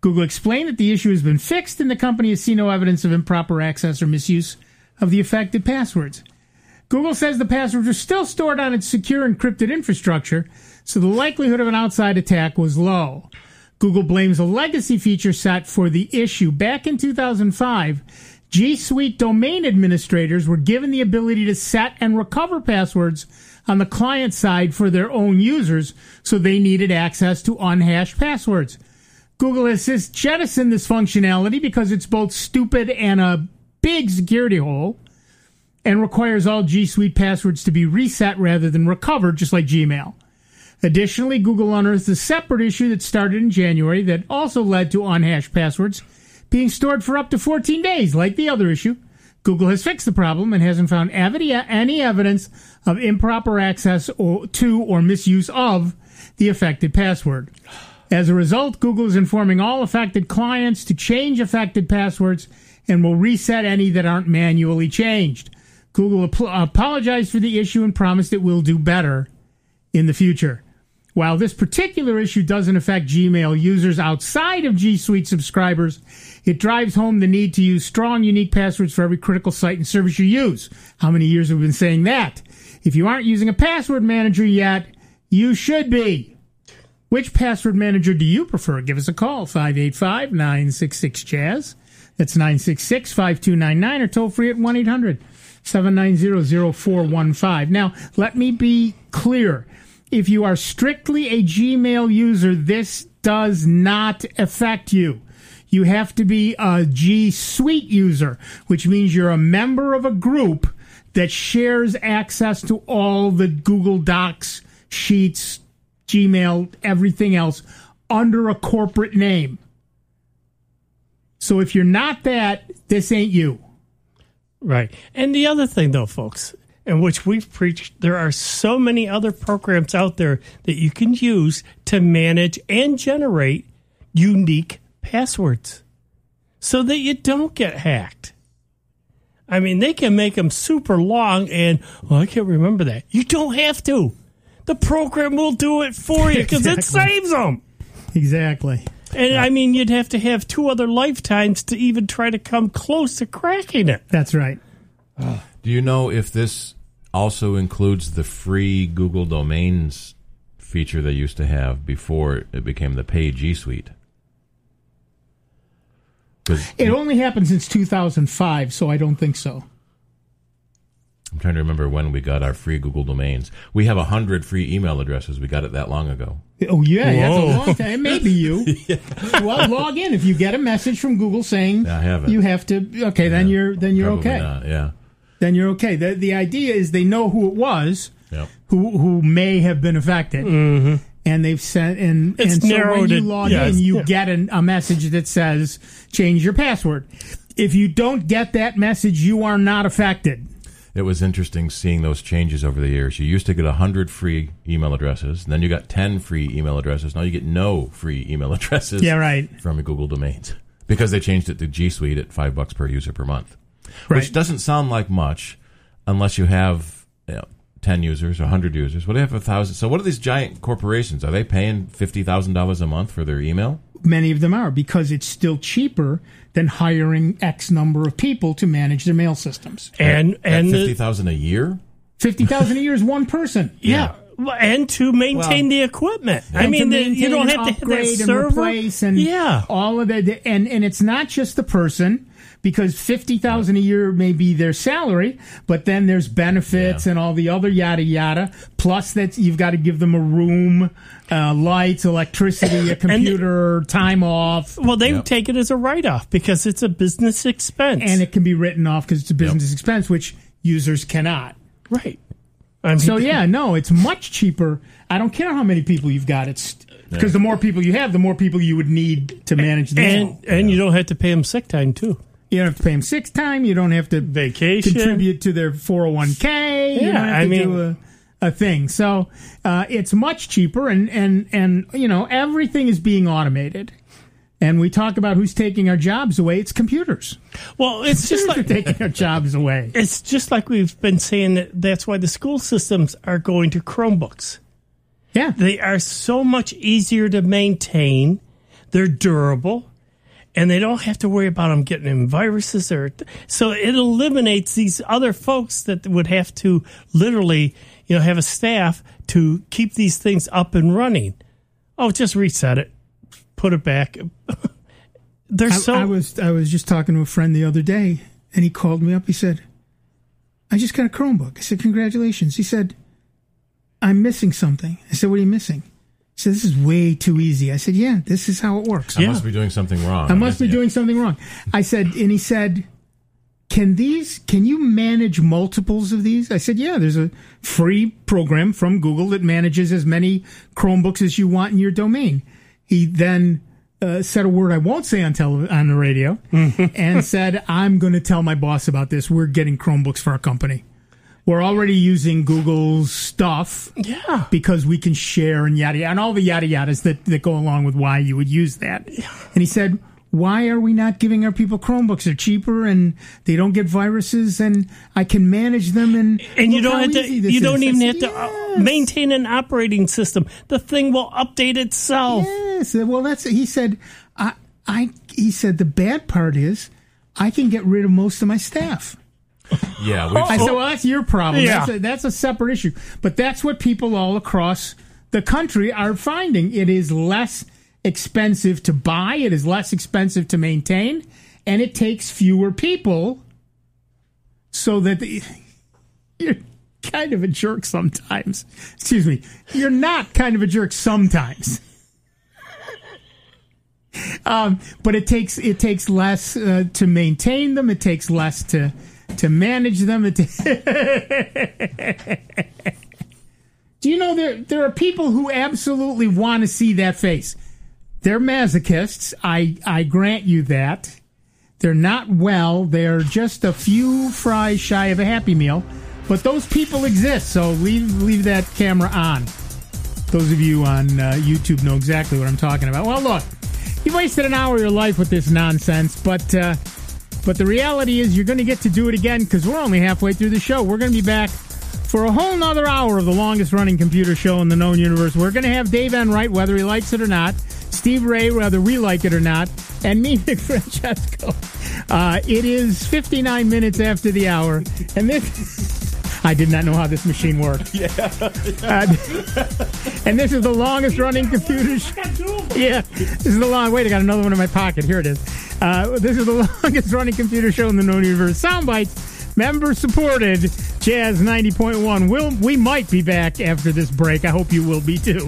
Google explained that the issue has been fixed and the company has seen no evidence of improper access or misuse of the affected passwords. Google says the passwords are still stored on its secure encrypted infrastructure, so the likelihood of an outside attack was low. Google blames a legacy feature set for the issue. Back in two thousand five, G Suite domain administrators were given the ability to set and recover passwords on the client side for their own users, so they needed access to unhashed passwords. Google has since jettisoned this functionality because it's both stupid and a big security hole, and requires all G Suite passwords to be reset rather than recovered, just like Gmail. Additionally, Google unearthed a separate issue that started in January that also led to unhashed passwords being stored for up to fourteen days, like the other issue. Google has fixed the problem and hasn't found any evidence of improper access or, to or misuse of the affected password. As a result, Google is informing all affected clients to change affected passwords and will reset any that aren't manually changed. Google ap- apologized for the issue and promised it will do better in the future. While this particular issue doesn't affect Gmail users outside of G Suite subscribers, it drives home the need to use strong, unique passwords for every critical site and service you use. How many years have we been saying that? If you aren't using a password manager yet, you should be. Which password manager do you prefer? Give us a call, five eight five, nine six six, C H A Z. That's nine six six, five two nine nine, or toll free at one eight hundred, seven nine zero, zero four one five. Now, let me be clear. If you are strictly a Gmail user, this does not affect you. You have to be a G Suite user, which means you're a member of a group that shares access to all the Google Docs, Sheets, Gmail, everything else under a corporate name. So if you're not that, this ain't you. Right. And the other thing, though, folks, in which we've preached, there are so many other programs out there that you can use to manage and generate unique passwords so that you don't get hacked. I mean, they can make them super long and, oh, I can't remember that. You don't have to. The program will do it for you because Exactly. it saves them. Exactly. And, I mean, you'd have to have two other lifetimes to even try to come close to cracking it. That's right. Do you know if this also includes the free Google Domains feature they used to have before it became the paid G Suite? It only happened since two thousand five, so I don't think so. I'm trying to remember when we got our free Google Domains. We have one hundred free email addresses. We got it that long ago. Oh, yeah, yeah, that's Whoa. a long time. It may be you. yeah. Well, log in. If you get a message from Google saying I haven't. you have to, okay, then Yeah, you're then you're Probably okay. not, yeah. Then you're okay. The, the idea is they know who it was, Yep. who who may have been affected. Mm-hmm. And they've sent, and, It's and so when narrowed you it, log yes, in, you yeah. get an, a message that says, change your password. If you don't get that message, you are not affected. It was interesting seeing those changes over the years. You used to get one hundred free email addresses, and then you got ten free email addresses. Now you get no free email addresses Yeah, right. from Google Domains because they changed it to G Suite at five bucks per user per month, Right. which doesn't sound like much unless you have you know, ten users or one hundred users. What do you have a thousand? So what are these giant corporations? Are they paying fifty thousand dollars a month for their email? Many of them are, because it's still cheaper than hiring X number of people to manage their mail systems. And, and the- fifty thousand a year? fifty thousand a year is one person. Yeah. Well, and to maintain Well, the equipment. I And mean, to the, you maintain don't and have to hit that upgrade and server. replace and yeah. all of that. And, and it's not just the person, because fifty thousand dollars a year may be their salary, but then there's benefits Yeah. and all the other yada yada. Plus that you've got to give them a room, uh, lights, electricity, a computer, time off. Well, they Yep. take it as a write-off because it's a business expense. And it can be written off because it's a business expense, which users cannot. right. I mean, So yeah, no, it's much cheaper. I don't care how many people you've got. It's because the more people you have, the more people you would need to manage the and mail. and you don't have to pay them sick time too. You don't have to pay them sick time. You don't have to Vacation. contribute to their four oh one k. You Yeah, don't have I to mean- do a, a thing. So uh, it's much cheaper, and, and, and you know everything is being automated. And we talk about who's taking our jobs away. It's computers. Well, it's just They're like taking our jobs away. it's just like we've been saying that that's why the school systems are going to Chromebooks. Yeah. They are so much easier to maintain. They're durable. and they don't have to worry about them getting in viruses or so it eliminates these other folks that would have to literally, you know, have a staff to keep these things up and running. Oh, just reset it, put it back. They're I, so. I was I was just talking to a friend the other day, and he called me up. He said, "I just got a Chromebook." I said, "Congratulations." He said, "I'm missing something." I said, "What are you missing?" He said, "This is way too easy." I said, "Yeah, this is how it works." I Yeah. must be doing something wrong. I must be doing something wrong. I said, and he said, "Can these? Can you manage multiples of these?" I said, "Yeah, there's a free program from Google that manages as many Chromebooks as you want in your domain." He then uh, said a word I won't say on tele- on the radio, and said, "I'm going to tell my boss about this. We're getting Chromebooks for our company. We're already using Google's stuff, Yeah. because we can share and yada yada, and all the yada yadas that that go along with why you would use that." And he said, "Why are we not giving our people Chromebooks? They're cheaper and they don't get viruses, and I can manage them." And And you look don't how have to, easy this you don't is." I even said, have to uh, "Yes, maintain an operating system. The thing will update itself. Yes. Well, that's he said. I I he said the bad part is I can get rid of most of my staff. Yeah, we've, I said, well, that's your problem. Yeah. That's, a, that's a separate issue. But that's what people all across the country are finding. It is less expensive to buy. It is less expensive to maintain. And it takes fewer people so that the, you're kind of a jerk sometimes. Excuse me. You're not kind of a jerk sometimes. Um, but it takes it takes less uh, to maintain them. It takes less to to manage them. It Do you know there there are people who absolutely want to see that face? They're masochists. I I grant you that. They're not well. They're just a few fries shy of a Happy Meal. But those people exist. So leave leave that camera on. Those of you on uh, YouTube know exactly what I'm talking about. Well, look. You wasted an hour of your life with this nonsense, but uh, but the reality is you're going to get to do it again because we're only halfway through the show. We're going to be back for a whole nother hour of the longest-running computer show in the known universe. We're going to have Dave Enright, whether he likes it or not, Steve Ray, whether we like it or not, and me, Nick Francesco. Uh, it is fifty-nine minutes after the hour, and this... I did not know how this machine worked. Yeah. Uh, and this is the longest running computer show. Yeah. This is the long. Wait, I got another one in my pocket. Here it is. Uh, this is the longest running computer show in the known universe. Soundbites, member supported, Jazz ninety point one. We'll, we might be back after this break. I hope you will be too.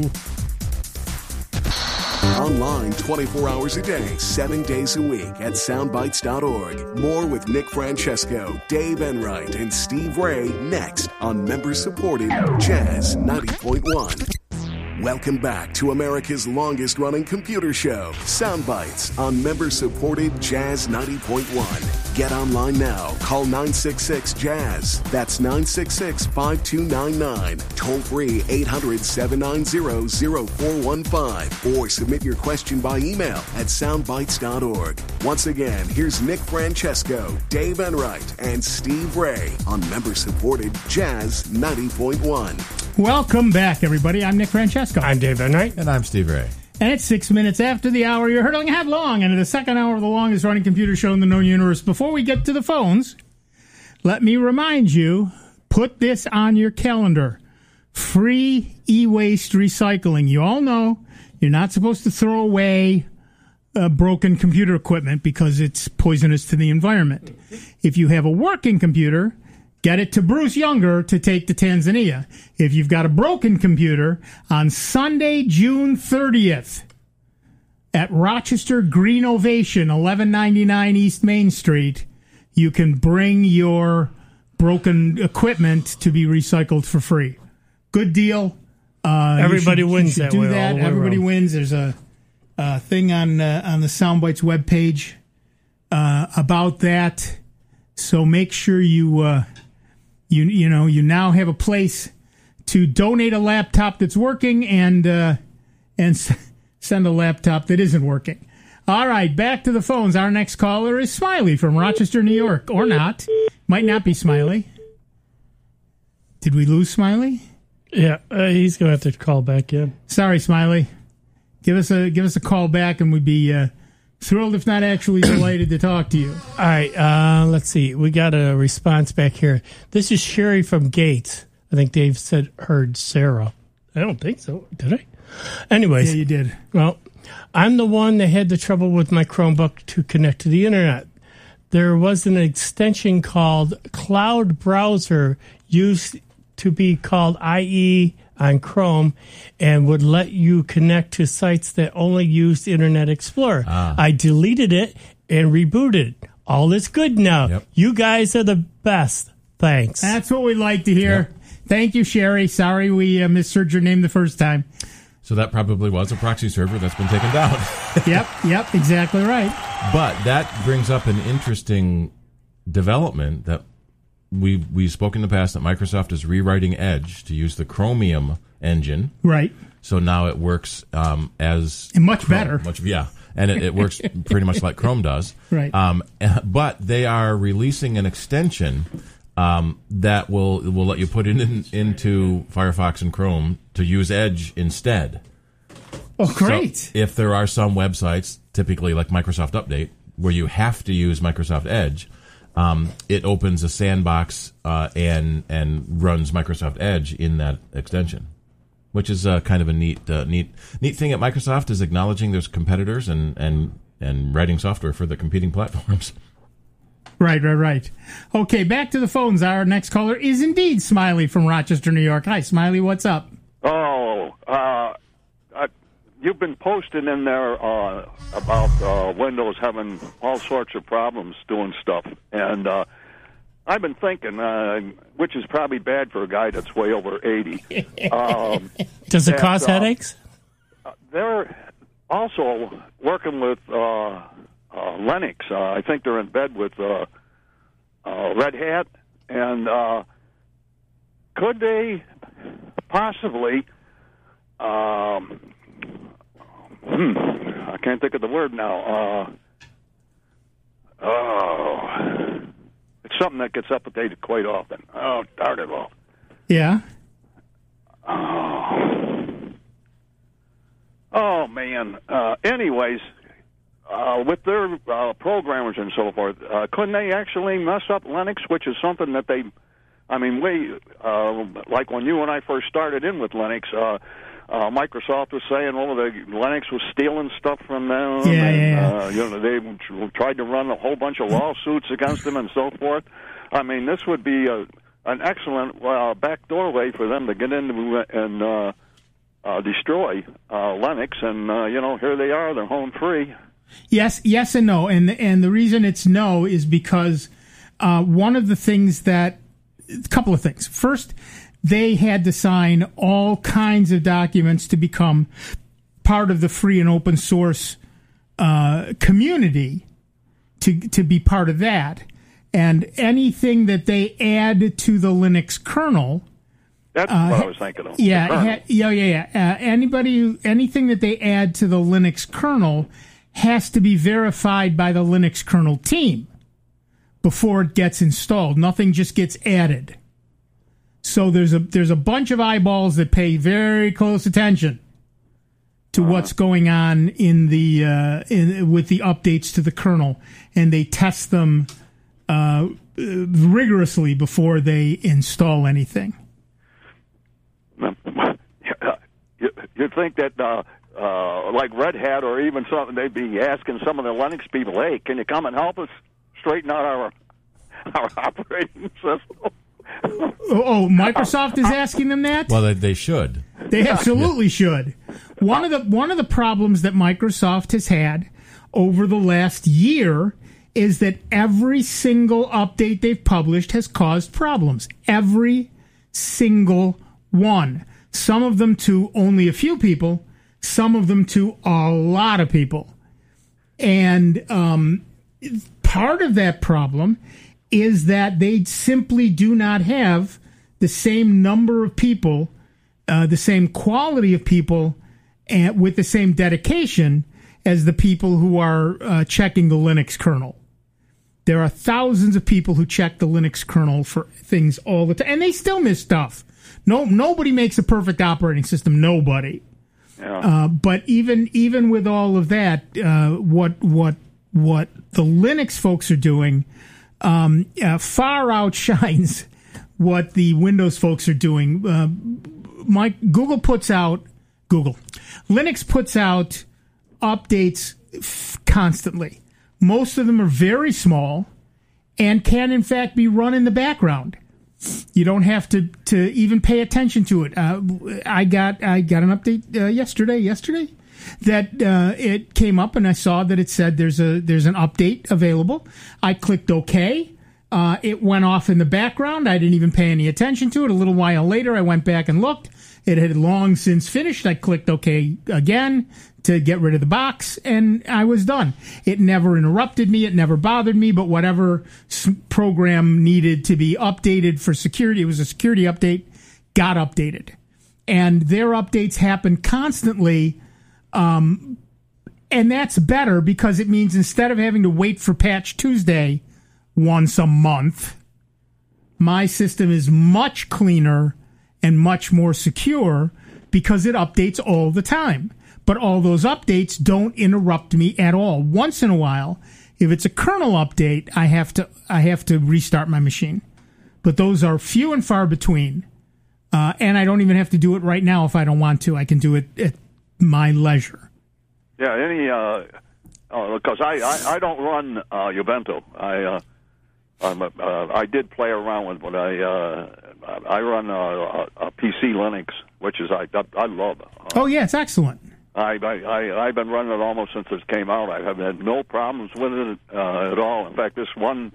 Online twenty-four hours a day, seven days a week at soundbites dot org. More with Nick Francesco, Dave Enright, and Steve Ray next on member-supported Jazz ninety point one. Welcome back to America's longest-running computer show, Soundbites, on member-supported Jazz ninety point one. Get online now. Call nine six six, Jazz. That's nine six six, five two nine nine. Toll free eight hundred, seven nine zero, zero four one five. Or submit your question by email at soundbites dot org. Once again, here's Nick Francesco, Dave Enright, and Steve Ray on member-supported Jazz ninety point one. Welcome back, everybody. I'm Nick Francesco. I'm Dave Enright. and I'm Steve Ray. And it's six minutes after the hour. You're hurtling headlong into the second hour of the longest-running computer show in the known universe. Before we get to the phones, let me remind you, put this on your calendar. Free e-waste recycling. You all know you're not supposed to throw away uh, broken computer equipment because it's poisonous to the environment. If you have a working computer, get it to Bruce Younger to take to Tanzania. If you've got a broken computer, on Sunday, June thirtieth, at Rochester Green Ovation, eleven ninety-nine East Main Street, you can bring your broken equipment to be recycled for free. Good deal. Uh, Everybody you should, wins you should that do way all that. the way Everybody around. wins. There's a, a thing on uh, on the Soundbites webpage uh, about that. So make sure you uh, you you know you now have a place to donate a laptop that's working and uh, and s- send a laptop that isn't working. All right, back to the phones. Our next caller is Smiley from Rochester, New York, or not. Might not be Smiley. Did we lose Smiley? Yeah, uh, he's going to have to call back in. Sorry, Smiley. Give us a give us a call back, and we'd be uh, Thrilled, if not actually delighted, to talk to you. All right, uh, let's see. We got a response back here. This is Sherry from Gates. I think Dave said heard Sarah. I don't think so. Did I? Anyways. Yeah, you did. Well, I'm the one that had the trouble with my Chromebook to connect to the internet. There was an extension called Cloud Browser used to be called I E on Chrome and would let you connect to sites that only used Internet Explorer. Ah. I deleted it and rebooted. All is good now. Yep. You guys are the best. Thanks. That's what we like to hear. Yep. Thank you, Sherry. Sorry we uh, misheard your name the first time. So that probably was a proxy server that's been taken down. Yep, yep, exactly right. But that brings up an interesting development that we we spoke in the past, that Microsoft is rewriting Edge to use the Chromium engine. Right. So now it works um, as and much Chrome, better. Much yeah, and it, it works pretty much like Chrome does. Right. Um, but they are releasing an extension um, that will will let you put it in, into Firefox and Chrome to use Edge instead. Oh, great! So if there are some websites, typically like Microsoft Update, where you have to use Microsoft Edge, um, it opens a sandbox uh, and and runs Microsoft Edge in that extension, which is uh, kind of a neat uh, neat neat thing at Microsoft, is acknowledging there's competitors and and and writing software for the competing platforms. Right, right, right. Okay, back to the phones. Our next caller is indeed Smiley from Rochester, New York. Hi, Smiley. What's up? Oh, uh, I, you've been posting in there uh, about uh, Windows having all sorts of problems doing stuff, and uh, I've been thinking, uh, which is probably bad for a guy that's way over eighty. Um, Does it that, cause uh, headaches? They're also working with uh, uh, Linux. Uh, I think they're in bed with uh, uh, Red Hat, and uh, could they possibly, um, hmm, I can't think of the word now. Uh, oh, it's something that gets updated quite often. Oh, darn it all. Yeah. Oh, oh man. Uh, anyways, uh, with their uh, programmers and so forth, uh, couldn't they actually mess up Linux, which is something that they, I mean, we, uh, like when you and I first started in with Linux, uh, uh, Microsoft was saying, well, the Linux was stealing stuff from them. Yeah, and, yeah, yeah. Uh, you know, they tried to run a whole bunch of lawsuits against them and so forth. I mean, this would be a, an excellent uh, backdoor way for them to get into and uh, uh, destroy uh, Linux. And, uh, you know, here they are, they're home free. Yes, yes and no. And, and the reason it's no is because uh, one of the things that, a couple of things. First, they had to sign all kinds of documents to become part of the free and open source uh, community, to to be part of that. And anything that they add to the Linux kernel, that's uh, what I was thinking of. Yeah, ha, yeah, yeah, yeah. Uh, anybody, who, anything that they add to the Linux kernel has to be verified by the Linux kernel team before it gets installed. Nothing just gets added. So there's a there's a bunch of eyeballs that pay very close attention to uh-huh. what's going on in the uh, in, with the updates to the kernel, and they test them uh, rigorously before they install anything. You'd think that, uh, uh, like Red Hat or even something, they'd be asking some of the Linux people, "Hey, can you come and help us straighten out our our operating system?" Oh, Microsoft is asking them that? Well, they, they should. They absolutely should. One of the one of the problems that Microsoft has had over the last year is that every single update they've published has caused problems. Every single one. Some of them to only a few people, some of them to a lot of people. And um, part of that problem is that they simply do not have the same number of people, uh, the same quality of people, and with the same dedication as the people who are uh, checking the Linux kernel. There are thousands of people who check the Linux kernel for things all the time, and they still miss stuff. No, nobody makes a perfect operating system. Nobody. Yeah. Uh, but even even with all of that, uh, what what what the Linux folks are doing um, uh, far outshines what the Windows folks are doing. Uh, Mike, Google puts out Google Linux puts out updates f- constantly. Most of them are very small and can in fact be run in the background. You don't have to, to even pay attention to it. Uh, I got I got an update uh, yesterday. Yesterday, that uh, it came up and I saw that it said there's a there's an update available. I clicked OK. Uh, it went off in the background. I didn't even pay any attention to it. A little while later, I went back and looked. It had long since finished. I clicked OK again to get rid of the box, and I was done. It never interrupted me. It never bothered me, but whatever program needed to be updated for security, it was a security update, got updated. And their updates happen constantly, um, and that's better because it means instead of having to wait for Patch Tuesday once a month, my system is much cleaner and much more secure because it updates all the time. But all those updates don't interrupt me at all. Once in a while, if it's a kernel update, I have to I have to restart my machine. But those are few and far between. Uh, and I don't even have to do it right now if I don't want to. I can do it at my leisure. Yeah, any because uh, uh, I, I I don't run uh, Ubuntu. I uh, I'm a, uh, I did play around with, but I uh, I run a, a, a P C Linux, which is I I love. Uh, oh yeah, it's excellent. I, I, I, I've been running it almost since it came out. I have had no problems with it uh, at all. In fact, this one,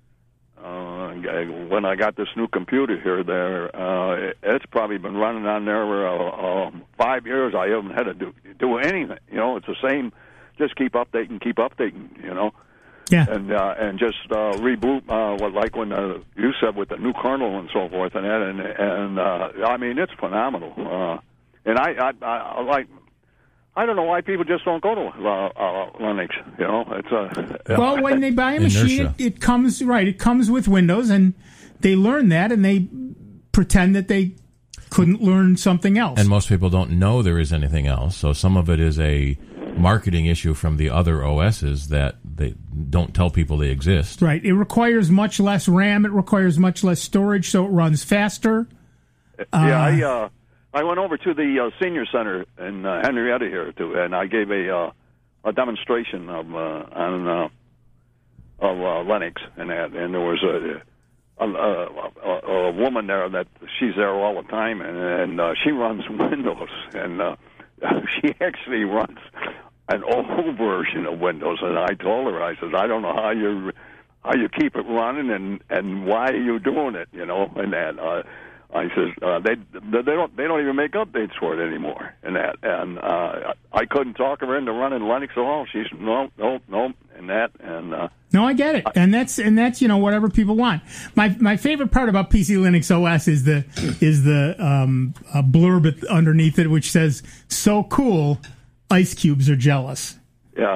uh, when I got this new computer here, there, uh, it's probably been running on there for uh, uh, five years. I haven't had to do, do anything. You know, it's the same. Just keep updating, keep updating. You know, yeah, and uh, and just uh, reboot. Uh, what like when uh, you said with the new kernel and so forth, and that, and and uh, I mean, it's phenomenal. Uh, and I, I, I like. I don't know why people just don't go to uh, uh, Linux. You know, it's a uh, well, when they buy a machine, it, it comes right. It comes with Windows, and they learn that, and they pretend that they couldn't learn something else. And most people don't know there is anything else. So some of it is a marketing issue from the other O Ss that they don't tell people they exist. Right. It requires much less RAM. It requires much less storage, so it runs faster. Yeah, uh, I. Uh, I went over to the uh, senior center in uh, Henrietta here, too, and I gave a uh, a demonstration of uh, on uh, of uh, Linux and that. And there was a a, a a woman there that she's there all the time, and, and uh, she runs Windows, and uh, she actually runs an old version of Windows. And I told her, I said, I don't know how you how you keep it running, and and why are you doing it, you know, and that. Uh, I said uh, they they don't they don't even make updates for it anymore, and that and uh, I couldn't talk her into running Linux at all. She's no no no and that and uh, no, I get it, and that's and that's you know whatever people want. My my favorite part about P C Linux O S is the is the um, a blurb underneath it which says "So cool, ice cubes are jealous." Yeah,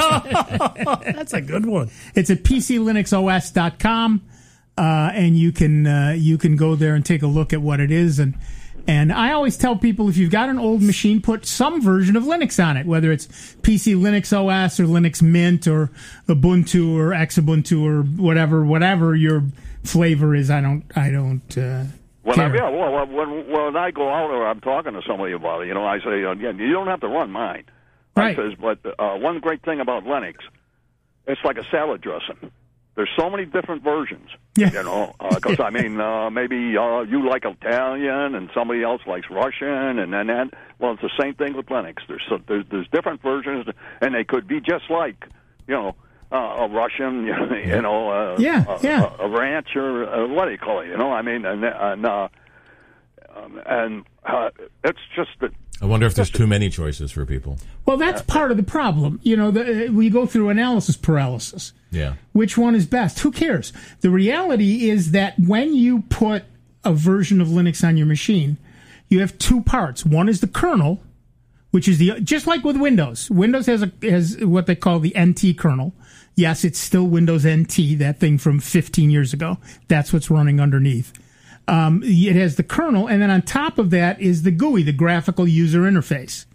that's a good one. It's at P C Linux O S dot com. Uh, and you can uh, you can go there and take a look at what it is, and and I always tell people if you've got an old machine, put some version of Linux on it, whether it's P C Linux O S or Linux Mint or Ubuntu or Xubuntu or whatever whatever your flavor is. I don't I don't. Uh, when care. I, yeah, well, when when I go out or I'm talking to somebody about it, you know, I say again, you don't have to run mine. Right. I says, but uh, one great thing about Linux, it's like a salad dressing. There's so many different versions, yeah. you know, because, uh, I mean, uh, maybe uh, you like Italian and somebody else likes Russian and then that. Well, it's the same thing with Linux. There's, so, there's there's different versions, and they could be just like, you know, uh, a Russian, you know, uh, yeah, a, yeah. A, a ranch or uh, what do you call it, you know, I mean, and, and, uh, um, and uh, it's just that. I wonder if there's too many choices for people. Well, that's part of the problem. You know, the, we go through analysis paralysis. Yeah. Which one is best? Who cares? The reality is that when you put a version of Linux on your machine, you have two parts. One is the kernel, which is the just like with Windows. Windows has a has what they call the N T kernel. Yes, it's still Windows N T, that thing from fifteen years ago. That's what's running underneath. Um, it has the kernel, and then on top of that is the G U I, the graphical user interface.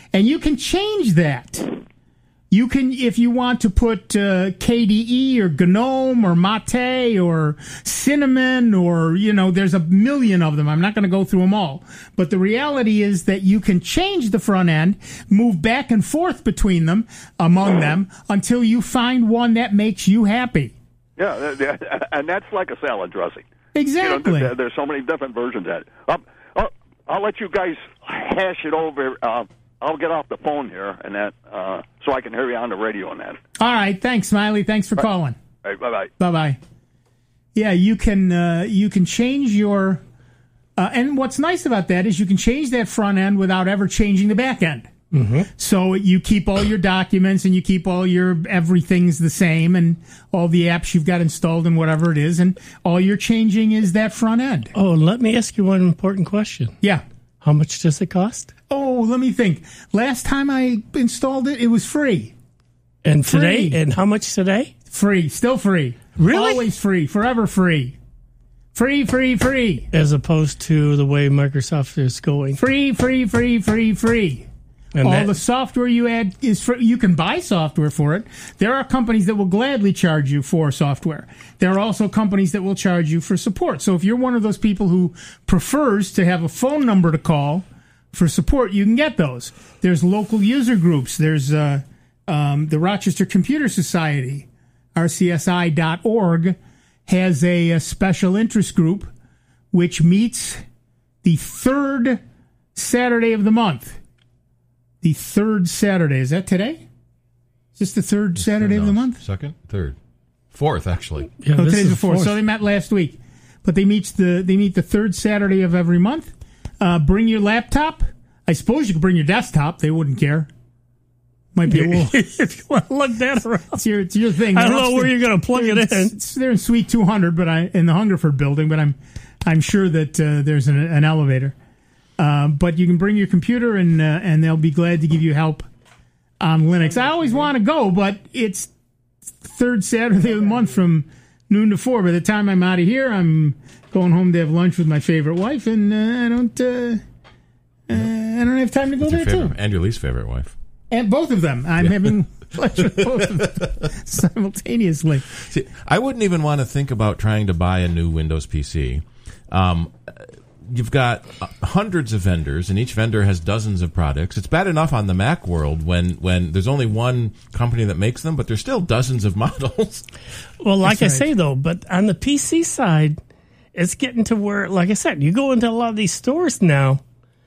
And you can change that. You can, if you want to put uh, K D E or GNOME or Mate or Cinnamon or, you know, there's a million of them. I'm not going to go through them all. But the reality is that you can change the front end, move back and forth between them, among them, until you find one that makes you happy. Yeah, and that's like a salad dressing. Exactly. You know, there's so many different versions of it. I'll, I'll, I'll let you guys hash it over. Uh, I'll get off the phone here and that, uh, so I can hear you on the radio and that. All right. Thanks, Smiley. Thanks for calling. All right, bye-bye. Bye-bye. Yeah, you can uh, you can change your... Uh, and what's nice about that is you can change that front end without ever changing the back end. Mm-hmm. So you keep all your documents and you keep all your... Everything's the same and all the apps you've got installed and whatever it is, and all you're changing is that front end. Oh, let me ask you one important question. Yeah. How much does it cost? Oh, let me think. Last time I installed it, it was free. And Free. today? And how much today? Free. Still free. Really? Always free. Forever free. Free, free, free. As opposed to the way Microsoft is going. Free, free, free, free, free. And All that- the software you add is free. You can buy software for it. There are companies that will gladly charge you for software. There are also companies that will charge you for support. So if you're one of those people who prefers to have a phone number to call for support, you can get those. There's local user groups. There's uh, um, the Rochester Computer Society, R C S I dot org, has a, a special interest group which meets the third Saturday of the month. The third Saturday. Is that today? Is this the third Saturday no, of the month? Second? Third. Fourth, actually. Yeah, Oh, this today's is the fourth. fourth. So they met last week. But they meet the they meet the third Saturday of every month. Uh, bring your laptop. I suppose you could bring your desktop. They wouldn't care. Might be a little... If you want to look that around. It's your, it's your thing. I don't They're know where upstairs- you're going to plug it It's- in. it's- they're in Suite two hundred, but I in the Hungerford building. But I'm I'm sure that uh, there's an, an elevator. Uh, but you can bring your computer, and uh, and they'll be glad to give you help on Linux. I always want to go, but it's third Saturday of the month from noon to four. By the time I'm out of here, I'm going home to have lunch with my favorite wife, and uh, I don't uh, uh, I don't have time to go What's your there favorite, too. and your least favorite wife? And both of them, I'm having lunch with both of them simultaneously. See, I wouldn't even want to think about trying to buy a new Windows P C. Um, you've got hundreds of vendors, and each vendor has dozens of products. It's bad enough on the Mac world when, when there's only one company that makes them, but there's still dozens of models. Well, like That's I right. say, though, but on the P C side, it's getting to where, like I said, you go into a lot of these stores now,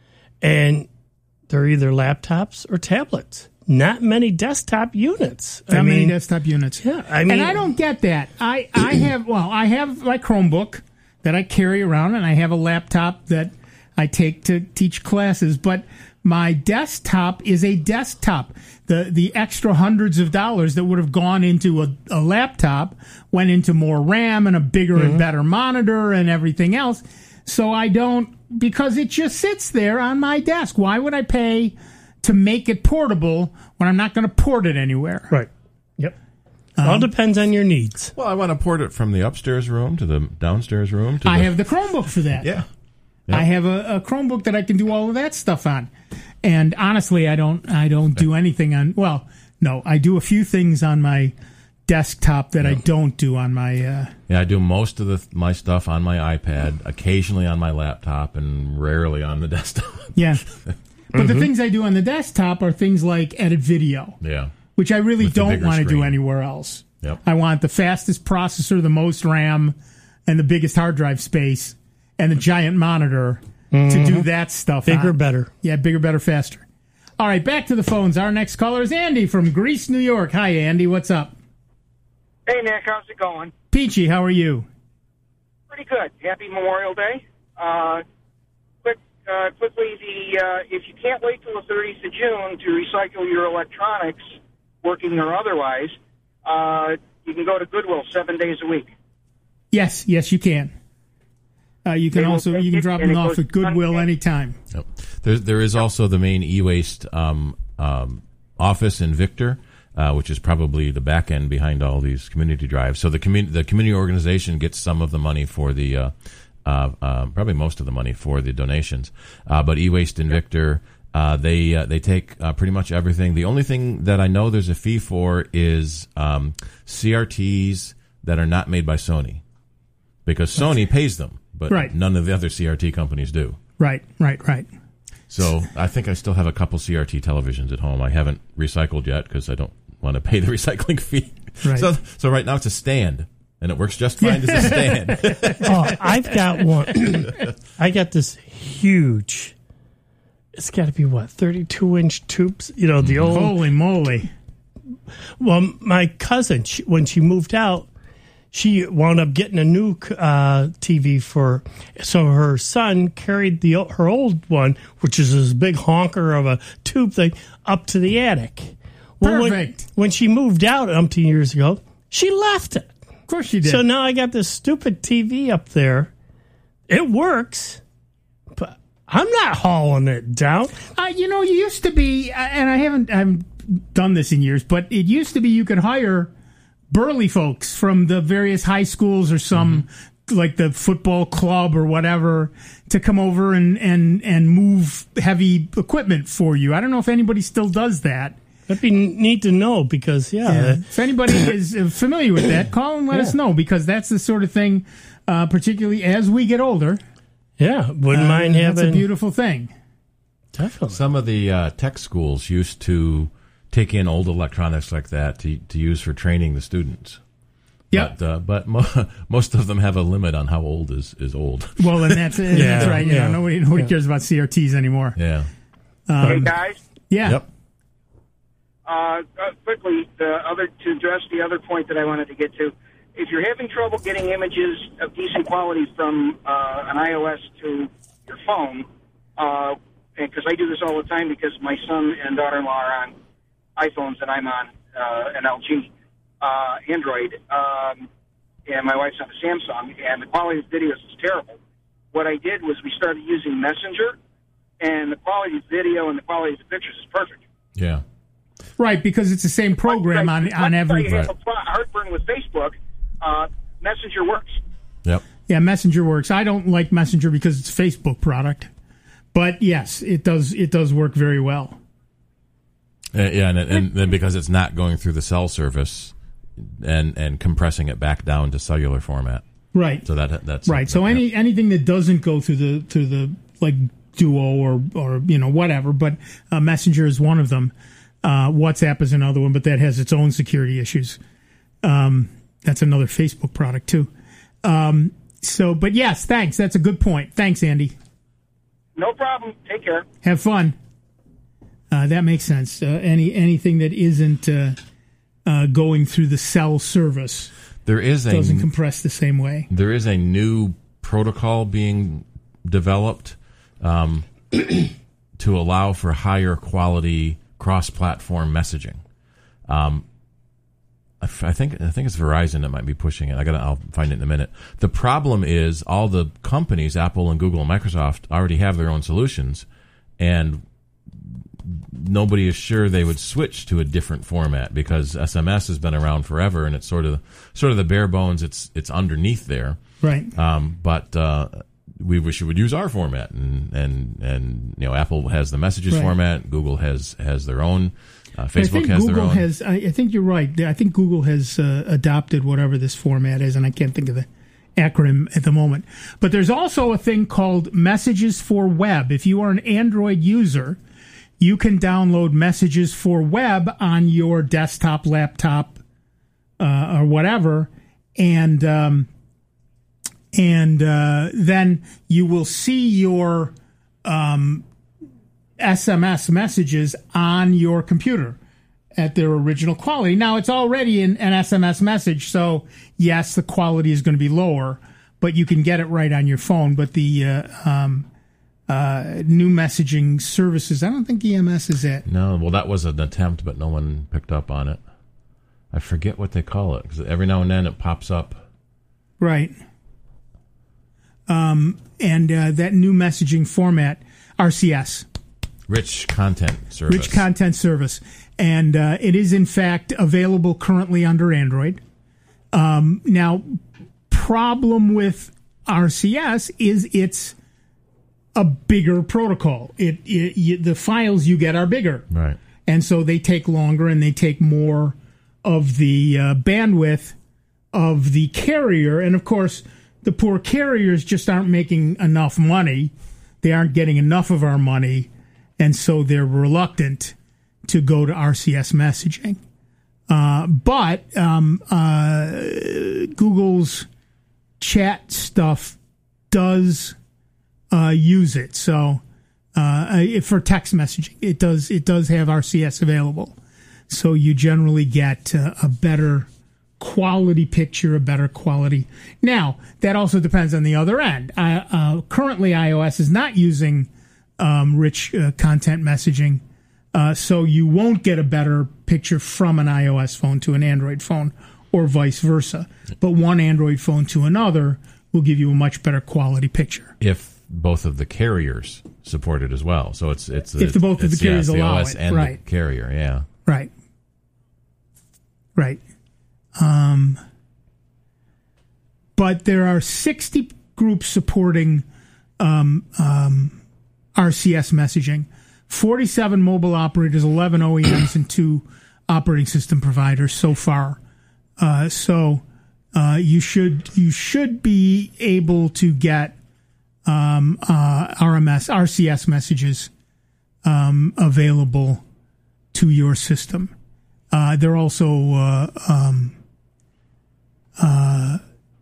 and they're either laptops or tablets. Not many desktop units. Not I many mean, desktop units. yeah, I mean, and I don't get that. I, I have, well, I have my Chromebook that I carry around, and I have a laptop that I take to teach classes, but my desktop is a desktop. The the extra hundreds of dollars that would have gone into a, a laptop went into more RAM and a bigger Mm-hmm. and better monitor and everything else. So I don't, because it just sits there on my desk. Why would I pay to make it portable when I'm not going to port it anywhere? Right. Yep. Um, All depends on your needs. Well, I want to port it from the upstairs room to the downstairs room. To I the, have the Chromebook for that. yeah. Yeah. I have a, a Chromebook that I can do all of that stuff on. And honestly, I don't I don't do anything on, well, no, I do a few things on my desktop that I don't do on my uh, Yeah, I do most of the my stuff on my iPad, occasionally on my laptop, and rarely on the desktop. yeah. But the things I do on the desktop are things like edit video, Yeah. which I really With the don't bigger want to do screen. anywhere else. Yep. I want the fastest processor, the most RAM, and the biggest hard drive space, and the giant monitor to do that stuff. Bigger, on. better. Yeah, bigger, better, faster. All right, back to the phones. Our next caller is Andy from Greece, New York. Hi, Andy. What's up? Hey, Nick. How's it going? Peachy, how are you? Pretty good. Happy Memorial Day. Uh, quick, uh, quickly, the uh, if you can't wait till the thirtieth of June to recycle your electronics, working or otherwise, uh, you can go to Goodwill seven days a week. Yes, yes, you can. Uh, you can They will also take you can it, drop and them it off goes at Goodwill unpacked. anytime. Yep. There, there is also the main e-waste um, um, office in Victor, uh, which is probably the back end behind all these community drives. So the community, the community organization gets some of the money for the, uh, uh, uh, probably most of the money for the donations. Uh, but e-waste in Victor Uh, they uh, they take uh, pretty much everything. The only thing that I know there's a fee for is um, C R Ts that are not made by Sony, because Sony pays them, but Right. none of the other C R T companies do. Right, right, right. So I think I still have a couple C R T televisions at home. I haven't recycled yet because I don't want to pay the recycling fee. Right. So so right now it's a stand, and it works just fine as a stand. Oh, I've got one. I got this huge. It's got to be what thirty-two inch tubes. You know the old. Holy moly! Well, my cousin, she, when she moved out, she wound up getting a new uh, T V for. So her son carried the her old one, which is this big honker of a tube thing, up to the attic. Well, Perfect. When, when she moved out umpteen years ago, she left it. Of course she did. So now I got this stupid T V up there. It works, but I'm not hauling it down. Uh, you know, you used to be, uh, and I haven't, I haven't done this in years, but it used to be you could hire burly folks from the various high schools or some, mm-hmm. like the football club or whatever, to come over and, and, and move heavy equipment for you. I don't know if anybody still does that. That'd be neat to know because, yeah. Yeah. If anybody is familiar with that, call and let Yeah. us know, because that's the sort of thing, uh, particularly as we get older. Yeah, wouldn't uh, mind having. That's a beautiful thing. Definitely. Some of the uh, tech schools used to take in old electronics like that to to use for training the students. Yeah, but, uh, but mo- most of them have a limit on how old is, is old. Well, and that's yeah, that's right. You yeah. know, nobody nobody Yeah. cares about C R Ts anymore. Yeah. Um, Hey guys, yeah. Yep. uh, uh, quickly, the other to address the other point that I wanted to get to. If you're having trouble getting images of decent quality from uh, an iOS to your phone, uh, and because I do this all the time because my son and daughter-in-law are on iPhones and I'm on uh, an L G uh, Android, um, and my wife's on a Samsung, and the quality of videos is terrible. What I did was we started using Messenger, and the quality of video and the quality of the pictures is perfect. Yeah. Right, because it's the same program on on every. If I have a heartburn with Facebook, uh, Messenger works. Yep. Yeah, Messenger works. I don't like Messenger because it's a Facebook product, but yes, it does. It does work very well. Uh, yeah, and, and then because it's not going through the cell service and and compressing it back down to cellular format. Right. So that that's right. So yeah. any anything that doesn't go through the through the like Duo or or you know whatever, but uh, Messenger is one of them. Uh, WhatsApp is another one, but that has its own security issues. Um, that's another Facebook product too. Um, so, but yes, thanks. That's a good point. Thanks, Andy. No problem. Take care. Have fun. Uh, that makes sense. Uh, any anything that isn't uh, uh, going through the cell service there is a doesn't compress the same way. There is a new protocol being developed um, to allow for higher quality cross-platform messaging. Um, I, f- I think I think it's Verizon that might be pushing it. I got I'll find it in a minute. The problem is all the companies, Apple and Google and Microsoft, already have their own solutions, and nobody is sure they would switch to a different format because S M S has been around forever, and it's sort of sort of the bare bones. It's it's underneath there, right? Um, but uh, we wish it would use our format, and and and you know, Apple has the messages Right. format. Google has has their own. Uh, I Facebook think has Google their own. has. I, I think you're right. I think Google has uh, adopted whatever this format is, and I can't think of the acronym at the moment. But there's also a thing called Messages for Web. If you are an Android user, you can download Messages for Web on your desktop, laptop, uh, or whatever, and um, and uh, then you will see your um, S M S messages on your computer at their original quality. Now, it's already an, an S M S message, so yes, the quality is going to be lower, but you can get it right on your phone. But the uh, um, uh, new messaging services, I don't think E M S is it. No, well, that was an attempt, but no one picked up on it. I forget what they call it because every now and then it pops up. Right. Um, and uh, that new messaging format, R C S. Rich content service. Rich content service. And uh, it is, in fact, available currently under Android. Um, now, problem with R C S is it's a bigger protocol. It, it you, the files you get are bigger, Right. and so they take longer and they take more of the uh, bandwidth of the carrier. And of course, the poor carriers just aren't making enough money. They aren't getting enough of our money, and so they're reluctant to go to R C S messaging. Uh, but um, uh, Google's chat stuff does uh, use it. So uh, for text messaging, it does it does have R C S available. So you generally get uh, a better quality picture, a better quality. Now, that also depends on the other end. Uh, uh, currently, iOS is not using um, rich uh, content messaging. Uh, so you won't get a better picture from an iOS phone to an Android phone or vice versa. But one Android phone to another will give you a much better quality picture. If both of the carriers support it as well. So it's it's If the both of the it's, carriers yeah, it's the allow O S it, and right. the carrier, yeah. Right. Right. Um, but there are sixty groups supporting um, um, R C S messaging. forty-seven mobile operators, eleven O E Ms, and two operating system providers so far. Uh, so uh, you should you should be able to get um, uh, R M S R C S messages um, available to your system. Uh, they're also uh, um, uh,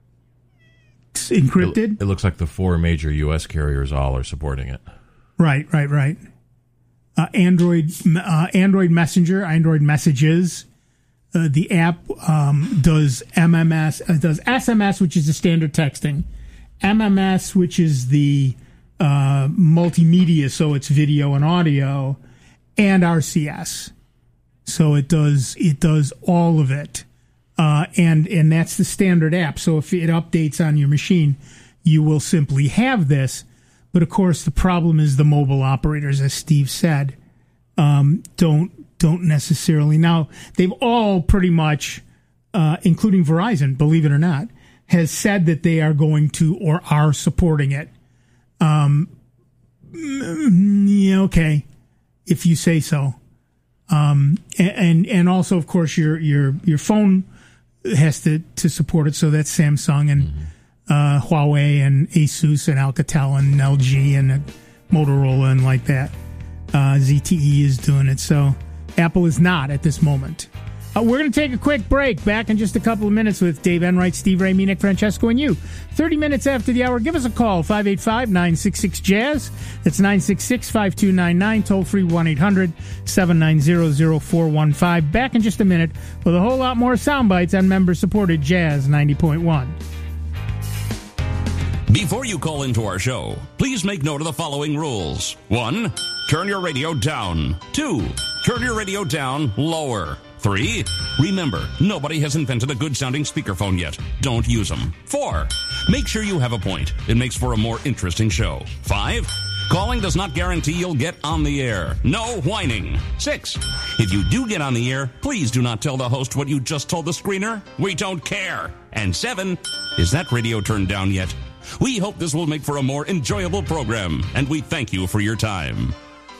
encrypted. It, it looks like the four major U S carriers all are supporting it. Right, right, right. Uh, Android, uh, Android Messenger, Android Messages. Uh, the app um, does M M S, uh, does S M S, which is the standard texting, M M S, which is the uh, multimedia, so it's video and audio, and R C S. So it does it does all of it, uh, and and that's the standard app. So if it updates on your machine, you will simply have this. But of course, the problem is the mobile operators, as Steve said, um, don't don't necessarily. Now they've all pretty much, uh, including Verizon, believe it or not, has said that they are going to or are supporting it. Um, yeah, okay, if you say so. Um, and and also, of course, your your your phone has to, to support it. So that's Samsung and uh, Huawei and Asus and Alcatel and L G and Motorola and like that. Uh, Z T E is doing it. So Apple is not at this moment. Uh, we're going to take a quick break. Back in just a couple of minutes with Dave Enright, Steve Ray, me, Nick Francesco, and you. thirty minutes after the hour, give us a call, five eight five, nine six six, jazz. That's nine six six, five two nine nine, toll free one eight hundred, seven nine zero, zero four one five. Back in just a minute with a whole lot more sound bites on member-supported Jazz ninety point one. Before you call into our show, please make note of the following rules. One, turn your radio down. Two, turn your radio down lower. Three, remember, nobody has invented a good-sounding speakerphone yet. Don't use them. Four, make sure you have a point. It makes for a more interesting show. Five, calling does not guarantee you'll get on the air. No whining. Six, if you do get on the air, please do not tell the host what you just told the screener. We don't care. And seven, is that radio turned down yet? We hope this will make for a more enjoyable program, and we thank you for your time.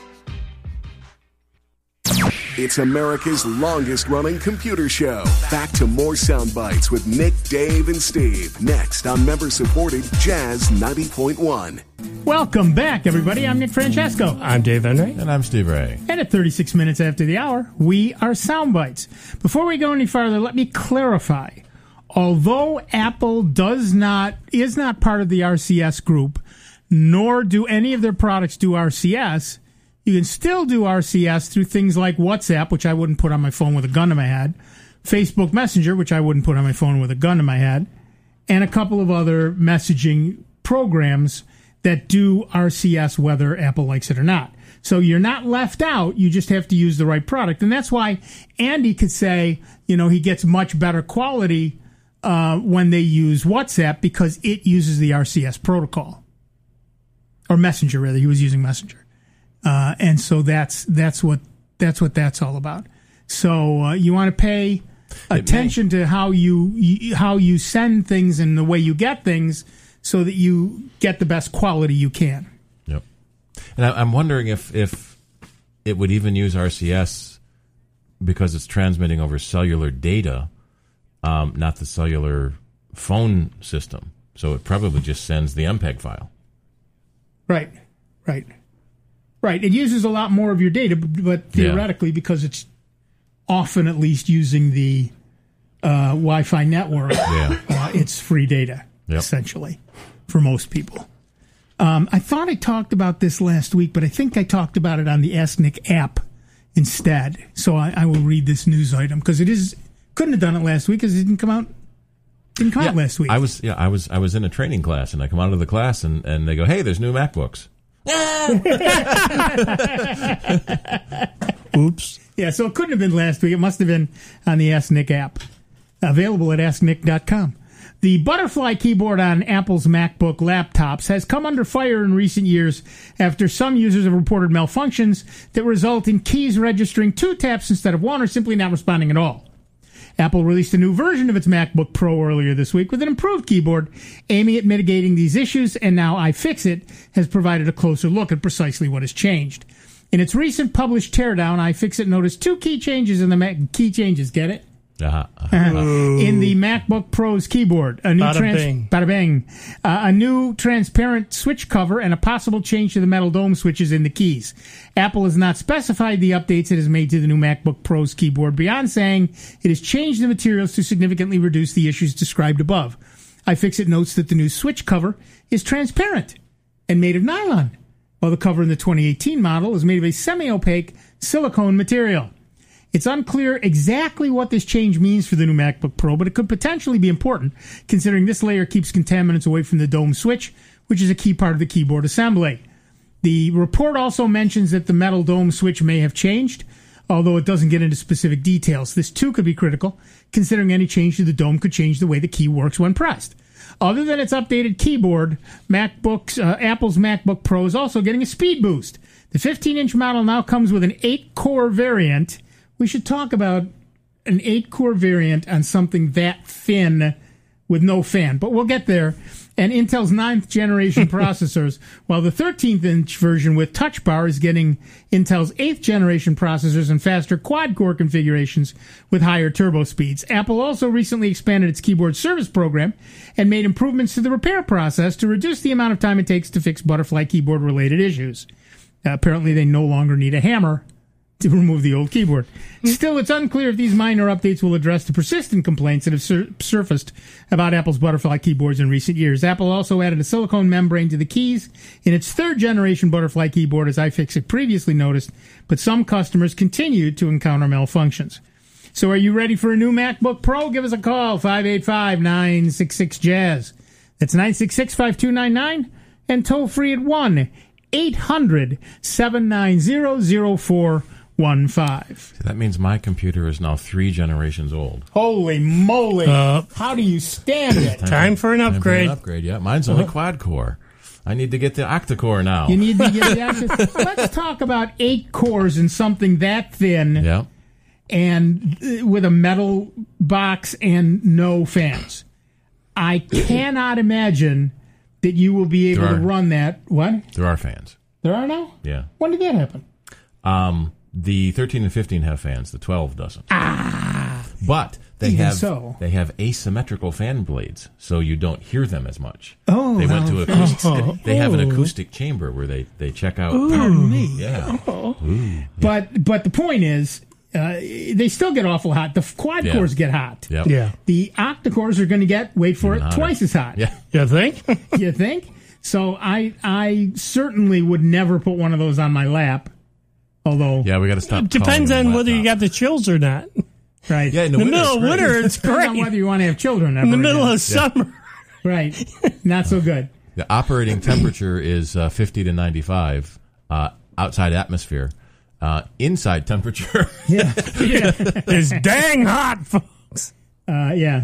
It's America's longest-running computer show. Back to more sound bites with Nick, Dave, and Steve. Next on member-supported Jazz ninety point one. Welcome back, everybody. I'm Nick Francesco. I'm Dave Enright. And I'm Steve Ray. And at thirty-six minutes after the hour, we are sound bites. Before we go any farther, let me clarify. Although Apple does not is not part of the R C S group, nor do any of their products do R C S, you can still do R C S through things like WhatsApp, which I wouldn't put on my phone with a gun to my head, Facebook Messenger, which I wouldn't put on my phone with a gun to my head, and a couple of other messaging programs that do R C S whether Apple likes it or not. So you're not left out. You just have to use the right product. And that's why Andy could say, you know, he gets much better quality uh, when they use WhatsApp because it uses the R C S protocol. Or Messenger, rather. He was using Messenger. Uh, and so that's that's what that's what that's all about. So uh, you want to pay attention to how you, you how you send things and the way you get things, so that you get the best quality you can. Yep. And I, I'm wondering if, if it would even use R C S because it's transmitting over cellular data, um, not the cellular phone system. So it probably just sends the M P E G file. Right, right, right. It uses a lot more of your data, but theoretically, yeah. because it's often at least using the uh, Wi-Fi network, yeah. uh, it's free data, yep. essentially, for most people. Um, I thought I talked about this last week, but I think I talked about it on the Ask Nick app instead. So I, I will read this news item because it is couldn't have done it last week because it didn't come out. Didn't come yeah, out last week. I was yeah I was I was in a training class and I come out of the class and, and they go, hey, there's new MacBooks. Oops. Yeah, so it couldn't have been last week. It must have been on the Ask Nick app, available at ask nick dot com. The Butterfly keyboard on Apple's MacBook laptops has come under fire in recent years after some users have reported malfunctions that result in keys registering two taps instead of one or simply not responding at all. Apple released a new version of its MacBook Pro earlier this week with an improved keyboard aiming at mitigating these issues, and now iFixit has provided a closer look at precisely what has changed. In its recent published teardown, iFixit noticed two key changes in the Mac key changes. Get it? Uh-huh. Uh-huh. In the MacBook Pro's keyboard, a new Bada trans- bing. bada bing, uh, a new transparent switch cover, and a possible change to the metal dome switches in the keys. Apple has not specified the updates it has made to the new MacBook Pro's keyboard beyond saying it has changed the materials to significantly reduce the issues described above. iFixit notes that the new switch cover is transparent and made of nylon, while the cover in the twenty eighteen model is made of a semi-opaque silicone material. It's unclear exactly what this change means for the new MacBook Pro, but it could potentially be important, considering this layer keeps contaminants away from the dome switch, which is a key part of the keyboard assembly. The report also mentions that the metal dome switch may have changed, although it doesn't get into specific details. This, too, could be critical, considering any change to the dome could change the way the key works when pressed. Other than its updated keyboard, MacBooks, uh, Apple's MacBook Pro is also getting a speed boost. The fifteen-inch model now comes with an eight-core variant. We should talk about an eight-core variant on something that thin with no fan, but we'll get there. And Intel's ninth generation processors, while the thirteenth-inch version with Touch Bar is getting Intel's eighth generation processors and faster quad-core configurations with higher turbo speeds. Apple also recently expanded its keyboard service program and made improvements to the repair process to reduce the amount of time it takes to fix Butterfly keyboard-related issues. Uh, apparently, they no longer need a hammer to remove the old keyboard. Still, it's unclear if these minor updates will address the persistent complaints that have sur- surfaced about Apple's Butterfly keyboards in recent years. Apple also added a silicone membrane to the keys in its third-generation Butterfly keyboard, as iFixit previously noticed, but some customers continued to encounter malfunctions. So are you ready for a new MacBook Pro? Give us a call, five eight five, nine six six, jazz. That's nine six six, five two nine nine, and toll free at one eight hundred, seven nine zero, zero four one five. So that means my computer is now three generations old. Holy moly. Uh, How do you stand it? Time, time for an upgrade. Time for an upgrade, yeah. Mine's only uh-huh. quad core. I need to get the octa-core now. You need to get the octa. Let's talk about eight cores and something that thin. Yeah. And with a metal box and no fans. I cannot imagine that you will be able are, to run that. What? There are fans. There are now? Yeah. When did that happen? Um, the thirteen and fifteen have fans. The twelve doesn't. Ah. But they even have so. they have asymmetrical fan blades, so you don't hear them as much. Oh. They went to acoustic. Oh. They have an acoustic chamber where they, they check out. Ooh. Pardon me. Yeah. Oh. Ooh, yeah. But but the point is, uh, they still get awful hot. The quad Yeah. cores get hot. Yep. Yeah. The octa cores are going to get, wait for Even it, hotter. twice as hot. Yeah. You think? You think? So I I certainly would never put one of those on my lap. Although, Yeah, we got to stop. It depends calling them on whether you laptop. got the chills or not. right. Yeah, in In the, the winter, middle of it's great. winter, it's Depends on great. whether you want to have children. In the ever middle again. of summer. Right. Not so good. The operating temperature is uh, fifty to ninety-five uh, outside atmosphere. Uh, inside temperature. Yeah. yeah. It's dang hot, folks. Uh, yeah.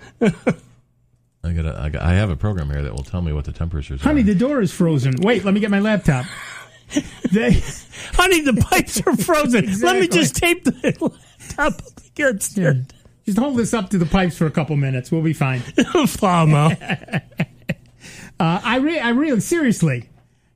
I got I got I have a program here that will tell me what the temperatures Honey, are. the door is frozen. Wait, let me get my laptop. They, Honey, the pipes are frozen. Let me Exactly. just tape the laptop against yeah. it. Just hold this up to the pipes for a couple minutes. We'll be fine. Famo. Uh, I, re- I really, seriously,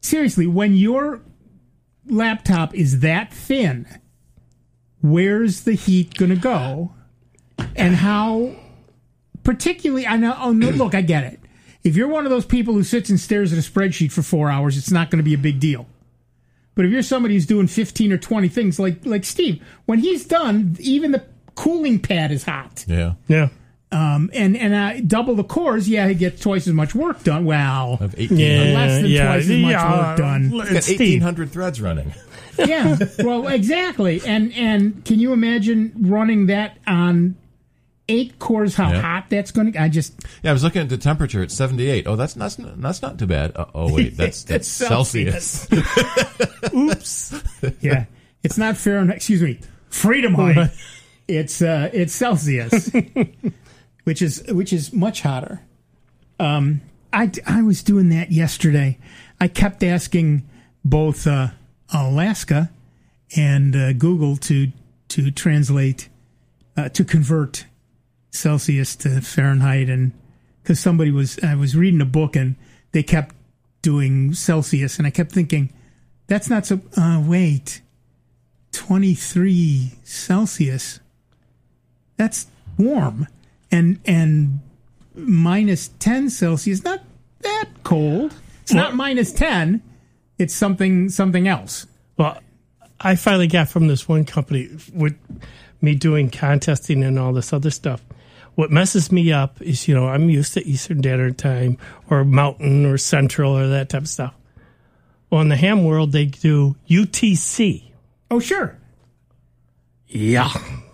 seriously, when your laptop is that thin, where's the heat going to go? And how, particularly, I know, oh, no, look, I get it. If you're one of those people who sits and stares at a spreadsheet for four hours, it's not going to be a big deal. But if you're somebody who's doing fifteen or twenty things like like Steve, when he's done, even the cooling pad is hot. Yeah. Yeah. Um, and and uh, double the cores, yeah, he gets twice as much work done. Wow. I have eighteen hundred. Yeah, Less than yeah, twice as much yeah, work done. He's got eighteen hundred threads running. Yeah, well, exactly. And and can you imagine running that on eight cores? How Yeah. hot that's going to? I just Yeah, I was looking at the temperature. It's seventy-eight. Oh, that's not that's not too bad. Uh, oh wait, that's that's It's Celsius. oops. Yeah, it's not Fahrenheit. Excuse me, Freedom It's uh, it's Celsius, which is which is much hotter. Um, I I was doing that yesterday. I kept asking both uh, Alaska and uh, Google to to translate uh, to convert Celsius to Fahrenheit, and because somebody was I was reading a book and they kept doing Celsius, and I kept thinking that's not so. Uh, wait, twenty-three Celsius. That's warm, and and minus ten Celsius, not that cold. It's Well- not minus ten. It's something something else. Well, I finally got from this one company with me doing contesting and all this other stuff. What messes me up is, you know, I'm used to Eastern Standard Time or Mountain or Central or that type of stuff. Well, in the ham world, they do U T C. Oh, sure. Yeah.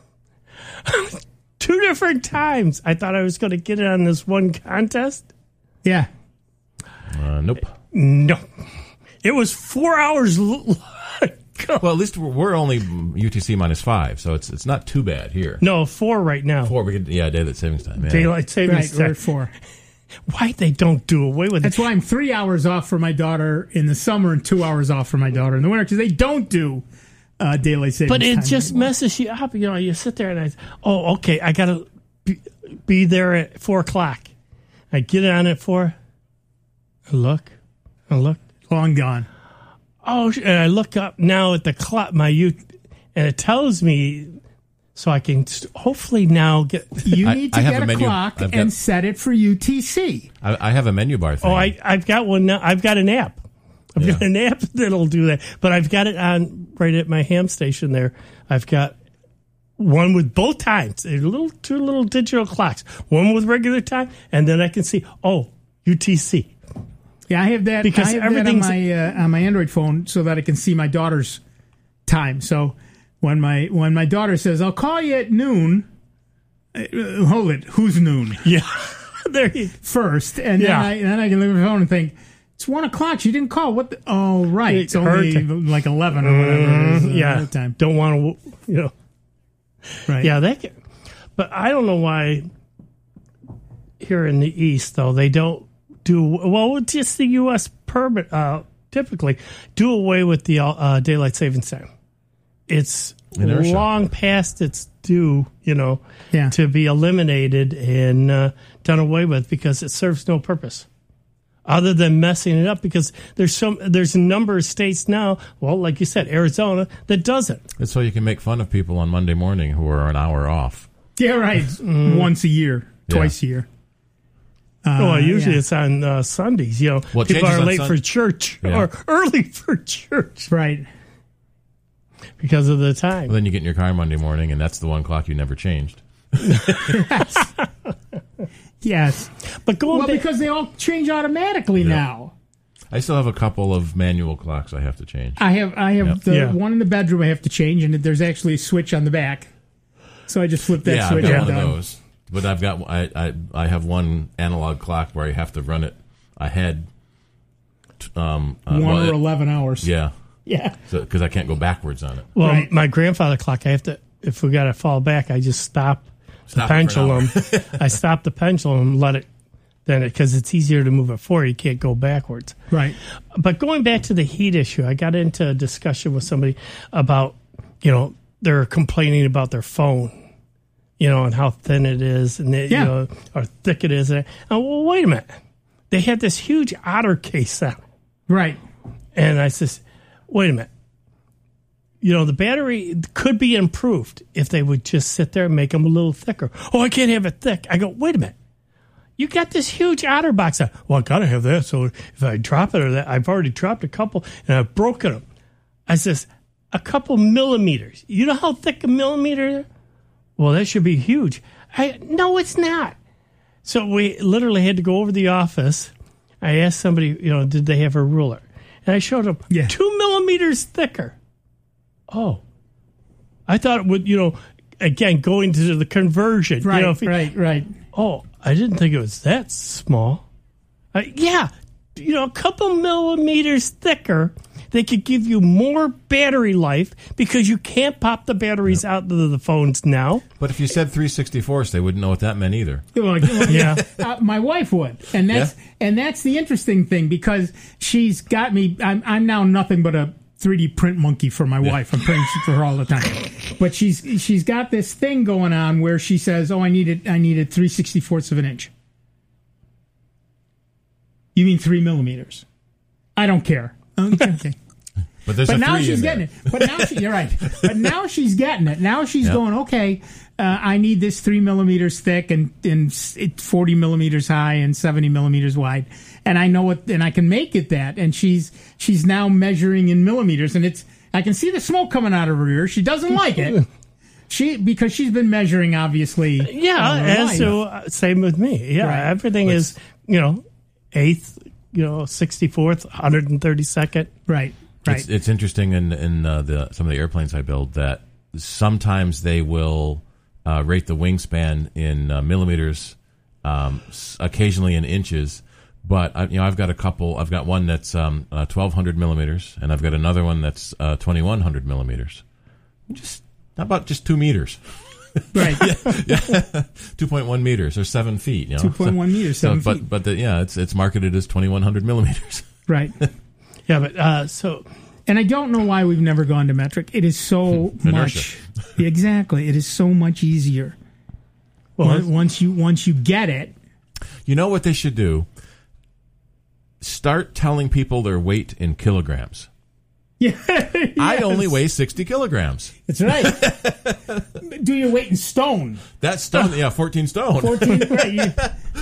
Two different times. I thought I was going to get it on this one contest. Yeah. Uh, nope. No. It was four hours. L- Well, at least we're, we're only U T C minus five, so it's it's not too bad here. no, four right now. Four, we could, yeah, daylight savings time. Yeah. Daylight savings Right, we're time. at four. Why they don't do away with That's it? why I'm three hours off for my daughter in the summer and two hours off for my daughter in the winter, because they don't do uh, daylight savings But it time just anymore. messes you up. You know, you sit there and I, oh, okay, I got to be, be there at four o'clock. I get on at four. I look. I look. Long gone. Oh, and I look up now at the clock, my U, and it tells me so I can hopefully now get. You I- need to I have get a a, menu. clock I've and got- set it for U T C. I, I have a menu bar thing. Oh, I, I've got one now. I've got an app. I've Yeah. got an app that'll do that. But I've got it on right at my ham station there. I've got one with both times. A little two little digital clocks. One with regular time, and then I can see, oh, U T C. Yeah, I have that. Because I have that on everything's- my uh, on my Android phone so that I can see my daughter's time. So when my when my daughter says, "I'll call you at noon," uh, hold it. Who's noon? Yeah. There you First, and Yeah. then I then I can look at my phone and think it's one o'clock. She didn't call. What? The, oh, right. It's Her only time. like eleven or whatever. It is, uh, yeah. her time. Don't want to, you know. Right. Yeah, they can, but I don't know why here in the East, though, they don't do, well, it's just the U S permit, uh, typically do away with the uh, daylight savings time. It's Inertia. long past its due, you know, Yeah. to be eliminated and uh, done away with because it serves no purpose other than messing it up, because there's some there's a number of states now, well, like you said, Arizona, that doesn't. It's so you can make fun of people on Monday morning who are an hour off. Yeah. Right. Mm. Once a year, twice a year. Uh, well, usually yeah. it's on uh, Sundays. You know, Well, it people changes are on late Sun- for church Yeah. or early for church Right. because of the time. Well, then you get in your car Monday morning, and that's the one clock you never changed. Yes. But going Well, back, because they all change automatically now. I still have a couple of manual clocks I have to change. I have I have Yep. the Yeah. one in the bedroom I have to change, and there's actually a switch on the back, so I just flip that yeah, I've switch got and one of done. those. But I've got I, I I have one analog clock where I have to run it ahead. t- Um, uh, One well, or it- eleven hours. Yeah, Yeah. because I can't go backwards on it. well, Right. my grandfather clock, I have to, if we got to fall back, I just stop the Stop it for an pendulum. I stop the pendulum, let it, then it, because it's easier to move it forward. You can't go backwards. Right. But going back to the heat issue, I got into a discussion with somebody about, you know, they're complaining about their phone, you know, and how thin it is, and it, Yeah. you know, or thick it is. And, oh, well, wait a minute, they had this huge Otter case on it. Right. And I says, wait a minute. You know, the battery could be improved if they would just sit there and make them a little thicker. Oh, I can't have it thick. I go, wait a minute. You got this huge OtterBox out. Well, I got to have that. So if I drop it or that, I've already dropped a couple and I've broken them. I says, a couple millimeters. You know how thick a millimeter is? Well, that should be huge. I No, it's not. So we literally had to go over to the office. I asked somebody, you know, did they have a ruler? And I showed them yeah. two millimeters thicker. Oh, I thought it would, you know, again, going to the conversion. Right, you know, if right, you, right. Oh, I didn't think it was that small. Uh, yeah, you know, a couple millimeters thicker, they could give you more battery life because you can't pop the batteries yep. out of the phones now. But if you said three sixty-fourths, they wouldn't know what that meant either. yeah, uh, my wife would, and that's yeah. and that's the interesting thing because she's got me. I'm, I'm now nothing but a three D print monkey for my yeah. wife. I'm printing for her all the time. But she's she's got this thing going on where she says, "Oh, I needed I needed three sixty-fourths of an inch." You mean three millimeters? I don't care. Okay. okay. But there's but a now three she's in getting there. it. But now she, you're right. But now she's getting it. Now she's yep. going, okay, uh, I need this three millimeters thick and, and forty millimeters high and seventy millimeters wide. And I know what, and I can make it that. And she's she's now measuring in millimeters, and it's I can see the smoke coming out of her ear. She doesn't like it. She because she's been measuring, obviously. Yeah, and so uh, same with me. Yeah, right. Everything Let's, is you know eighth, you know sixty-fourth, one hundred thirty-second. Right, right. It's, it's interesting in in uh, the some of the airplanes I build that sometimes they will uh, rate the wingspan in uh, millimeters, um, occasionally in inches. But I, you know, I've got a couple. I've got one that's um, uh, twelve hundred millimeters, and I've got another one that's uh, twenty-one hundred millimeters. Just how about just two meters? Right. yeah, yeah. two point one meters or seven feet. You know? two point one so, meters, seven so, feet. But but the, yeah, it's it's marketed as twenty-one hundred millimeters. Right. Yeah, but uh, so. And I don't know why we've never gone to metric. It is so much. Exactly. It is so much easier. Well, once you once you get it. You know what they should do? Start telling people their weight in kilograms. Yeah, yes. I only weigh sixty kilograms. That's right. Do your weight in stone. That's stone, yeah, fourteen stone. fourteen, right.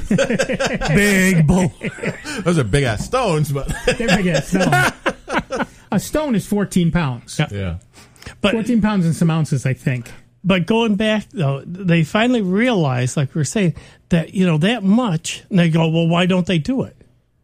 Big bull. Those are big ass stones, but they're big ass stones. A stone is fourteen pounds. Yeah. yeah. But, fourteen pounds and some ounces, I think. But going back, though, they finally realized, like we were saying, that, you know, that much, and they go, well, why don't they do it?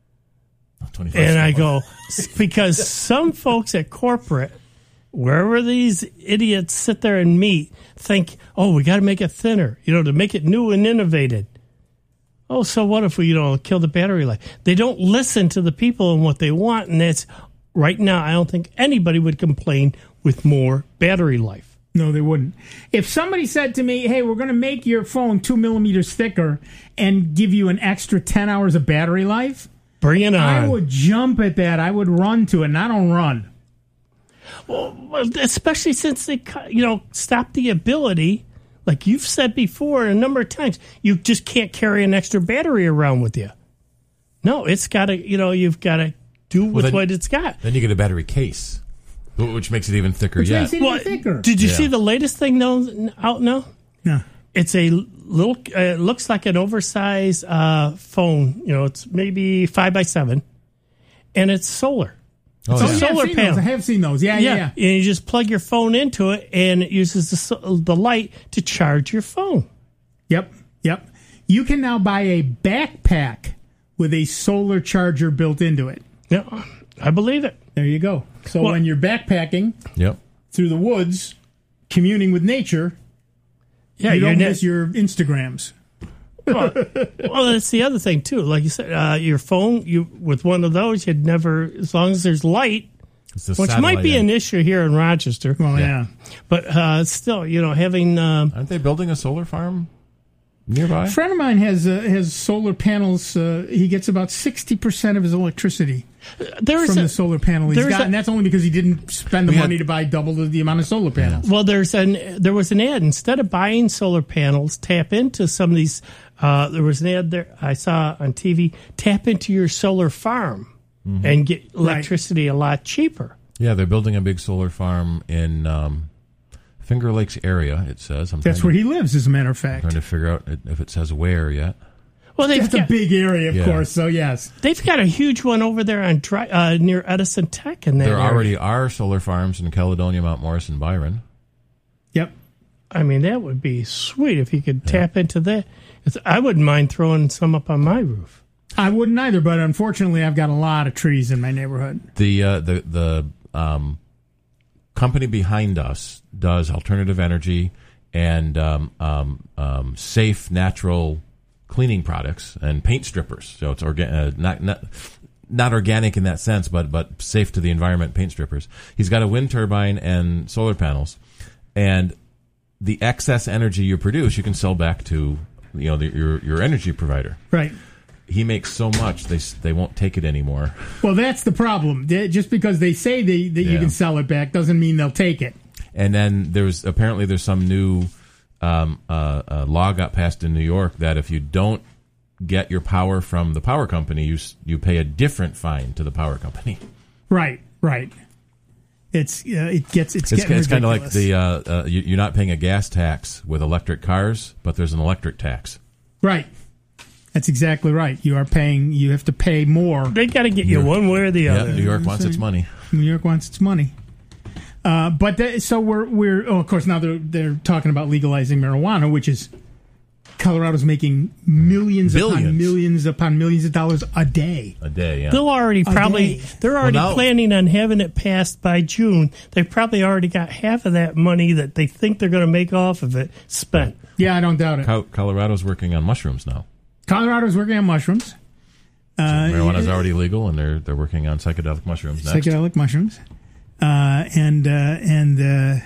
And I go, because some folks at corporate, wherever these idiots sit there and meet, think, oh, we got to make it thinner, you know, to make it new and innovated. Oh, so what if we, you know, kill the battery life? They don't listen to the people and what they want, and that's, right now, I don't think anybody would complain with more battery life. No, they wouldn't. If somebody said to me, hey, we're going to make your phone two millimeters thicker and give you an extra ten hours of battery life, bring it on. I would jump at that. I would run to it, and I don't run. Well, especially since they, you know, stopped the ability, like you've said before a number of times, you just can't carry an extra battery around with you. No, it's got to, you know, you've got to do with well, then, what it's got. Then you get a battery case, which makes it even thicker which yet. Makes it well, even thicker. Did you yeah. see the latest thing now, out now? No. It's a little, uh, it looks like an oversized uh, phone. You know, it's maybe five by seven, and it's solar. Oh, it's yeah. a oh, solar yeah, panel. Those. I have seen those. Yeah, yeah, yeah. And you just plug your phone into it, and it uses the, the light to charge your phone. Yep, yep. You can now buy a backpack with a solar charger built into it. Yeah, I believe it. There you go. So well, when you're backpacking yep. through the woods, communing with nature, yeah, you don't ne- miss your Instagrams. well, well, that's the other thing too. Like you said, uh, your phone, you with one of those, you'd never, as long as there's light, which might be an issue here in Rochester. Well, yeah, yeah. But uh, still, you know, having um, aren't they building a solar farm nearby? A friend of mine has uh, has solar panels. Uh, he gets about sixty percent of his electricity there's from a, the solar panel he's got, a, and that's only because he didn't spend the we money had, to buy double the, the amount of solar panels. Well, there's an there was an ad. Instead of buying solar panels, tap into some of these. Uh, there was an ad there I saw on T V. Tap into your solar farm. Mm-hmm. and get electricity right. a lot cheaper. Yeah, they're building a big solar farm in um, Finger Lakes area, it says. I'm That's to, where he lives, as a matter of fact. I'm trying to figure out if it says where yet. Well, they've That's got, a big area, of yeah. course, so yes. They've got a huge one over there on dry, uh, near Edison Tech. In that There area. already are solar farms in Caledonia, Mount Morris, and Byron. Yep. I mean, that would be sweet if you could yeah. tap into that. It's, I wouldn't mind throwing some up on my roof. I wouldn't either, but unfortunately, I've got a lot of trees in my neighborhood. The uh, the the um, company behind us does alternative energy and um, um, um, safe, natural cleaning products and paint strippers. So it's orga- uh, not not not organic in that sense, but but safe to the environment. Paint strippers. He's got a wind turbine and solar panels, and the excess energy you produce, you can sell back to you know the, your your energy provider. Right. He makes so much they they won't take it anymore. Well, that's the problem. They, just because they say they, that yeah. you can sell it back doesn't mean they'll take it. And then there's apparently there's some new um, uh, uh, law got passed in New York that if you don't get your power from the power company, you you pay a different fine to the power company. Right, right. It's uh, it gets it's, it's getting it's kind of like ridiculous. the uh, uh, you, you're not paying a gas tax with electric cars, but there's an electric tax. Right. That's exactly right. You are paying. You have to pay more. They got to get you one way or the yeah, other. New York wants its money. New York wants its money. Uh, but the, so we're we're oh, of course now they're they're talking about legalizing marijuana, which is Colorado's making millions Billions. upon millions upon millions of dollars a day. A day, yeah. They'll already A probably day. they're already Well, now- planning on having it passed by June. They've probably already got half of that money that they think they're going to make off of it spent. Yeah, I don't doubt it. Co- Colorado's working on mushrooms now. Colorado's working on mushrooms. So Uh, marijuana's already legal, and they're they're working on psychedelic mushrooms next. Psychedelic mushrooms, uh, and uh, and uh,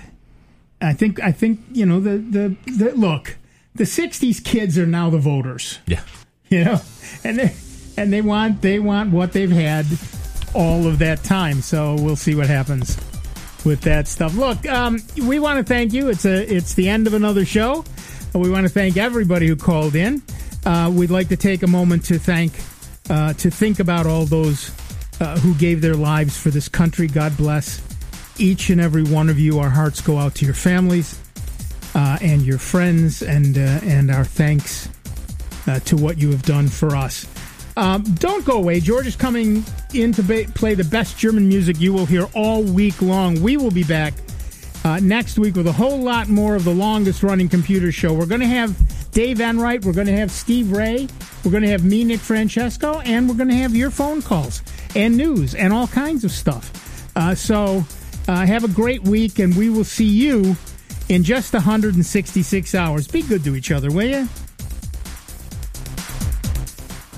I think I think you know the, the the look. The sixties kids are now the voters. Yeah. You know, and they and they want they want what they've had all of that time. So we'll see what happens with that stuff. Look, um, we want to thank you. It's a it's the end of another show. We want to thank everybody who called in. Uh, we'd like to take a moment to thank uh, to think about all those uh, who gave their lives for this country. God bless each and every one of you. Our hearts go out to your families. Uh, and your friends, and uh, and our thanks uh, to what you have done for us. Um, don't go away. George is coming in to ba- play the best German music you will hear all week long. We will be back uh, next week with a whole lot more of the longest-running computer show. We're going to have Dave Enright. We're going to have Steve Ray. We're going to have me, Nick Francesco, and we're going to have your phone calls and news and all kinds of stuff. Uh, so uh, have a great week, and we will see you in just one hundred sixty-six hours. Be good to each other, will you?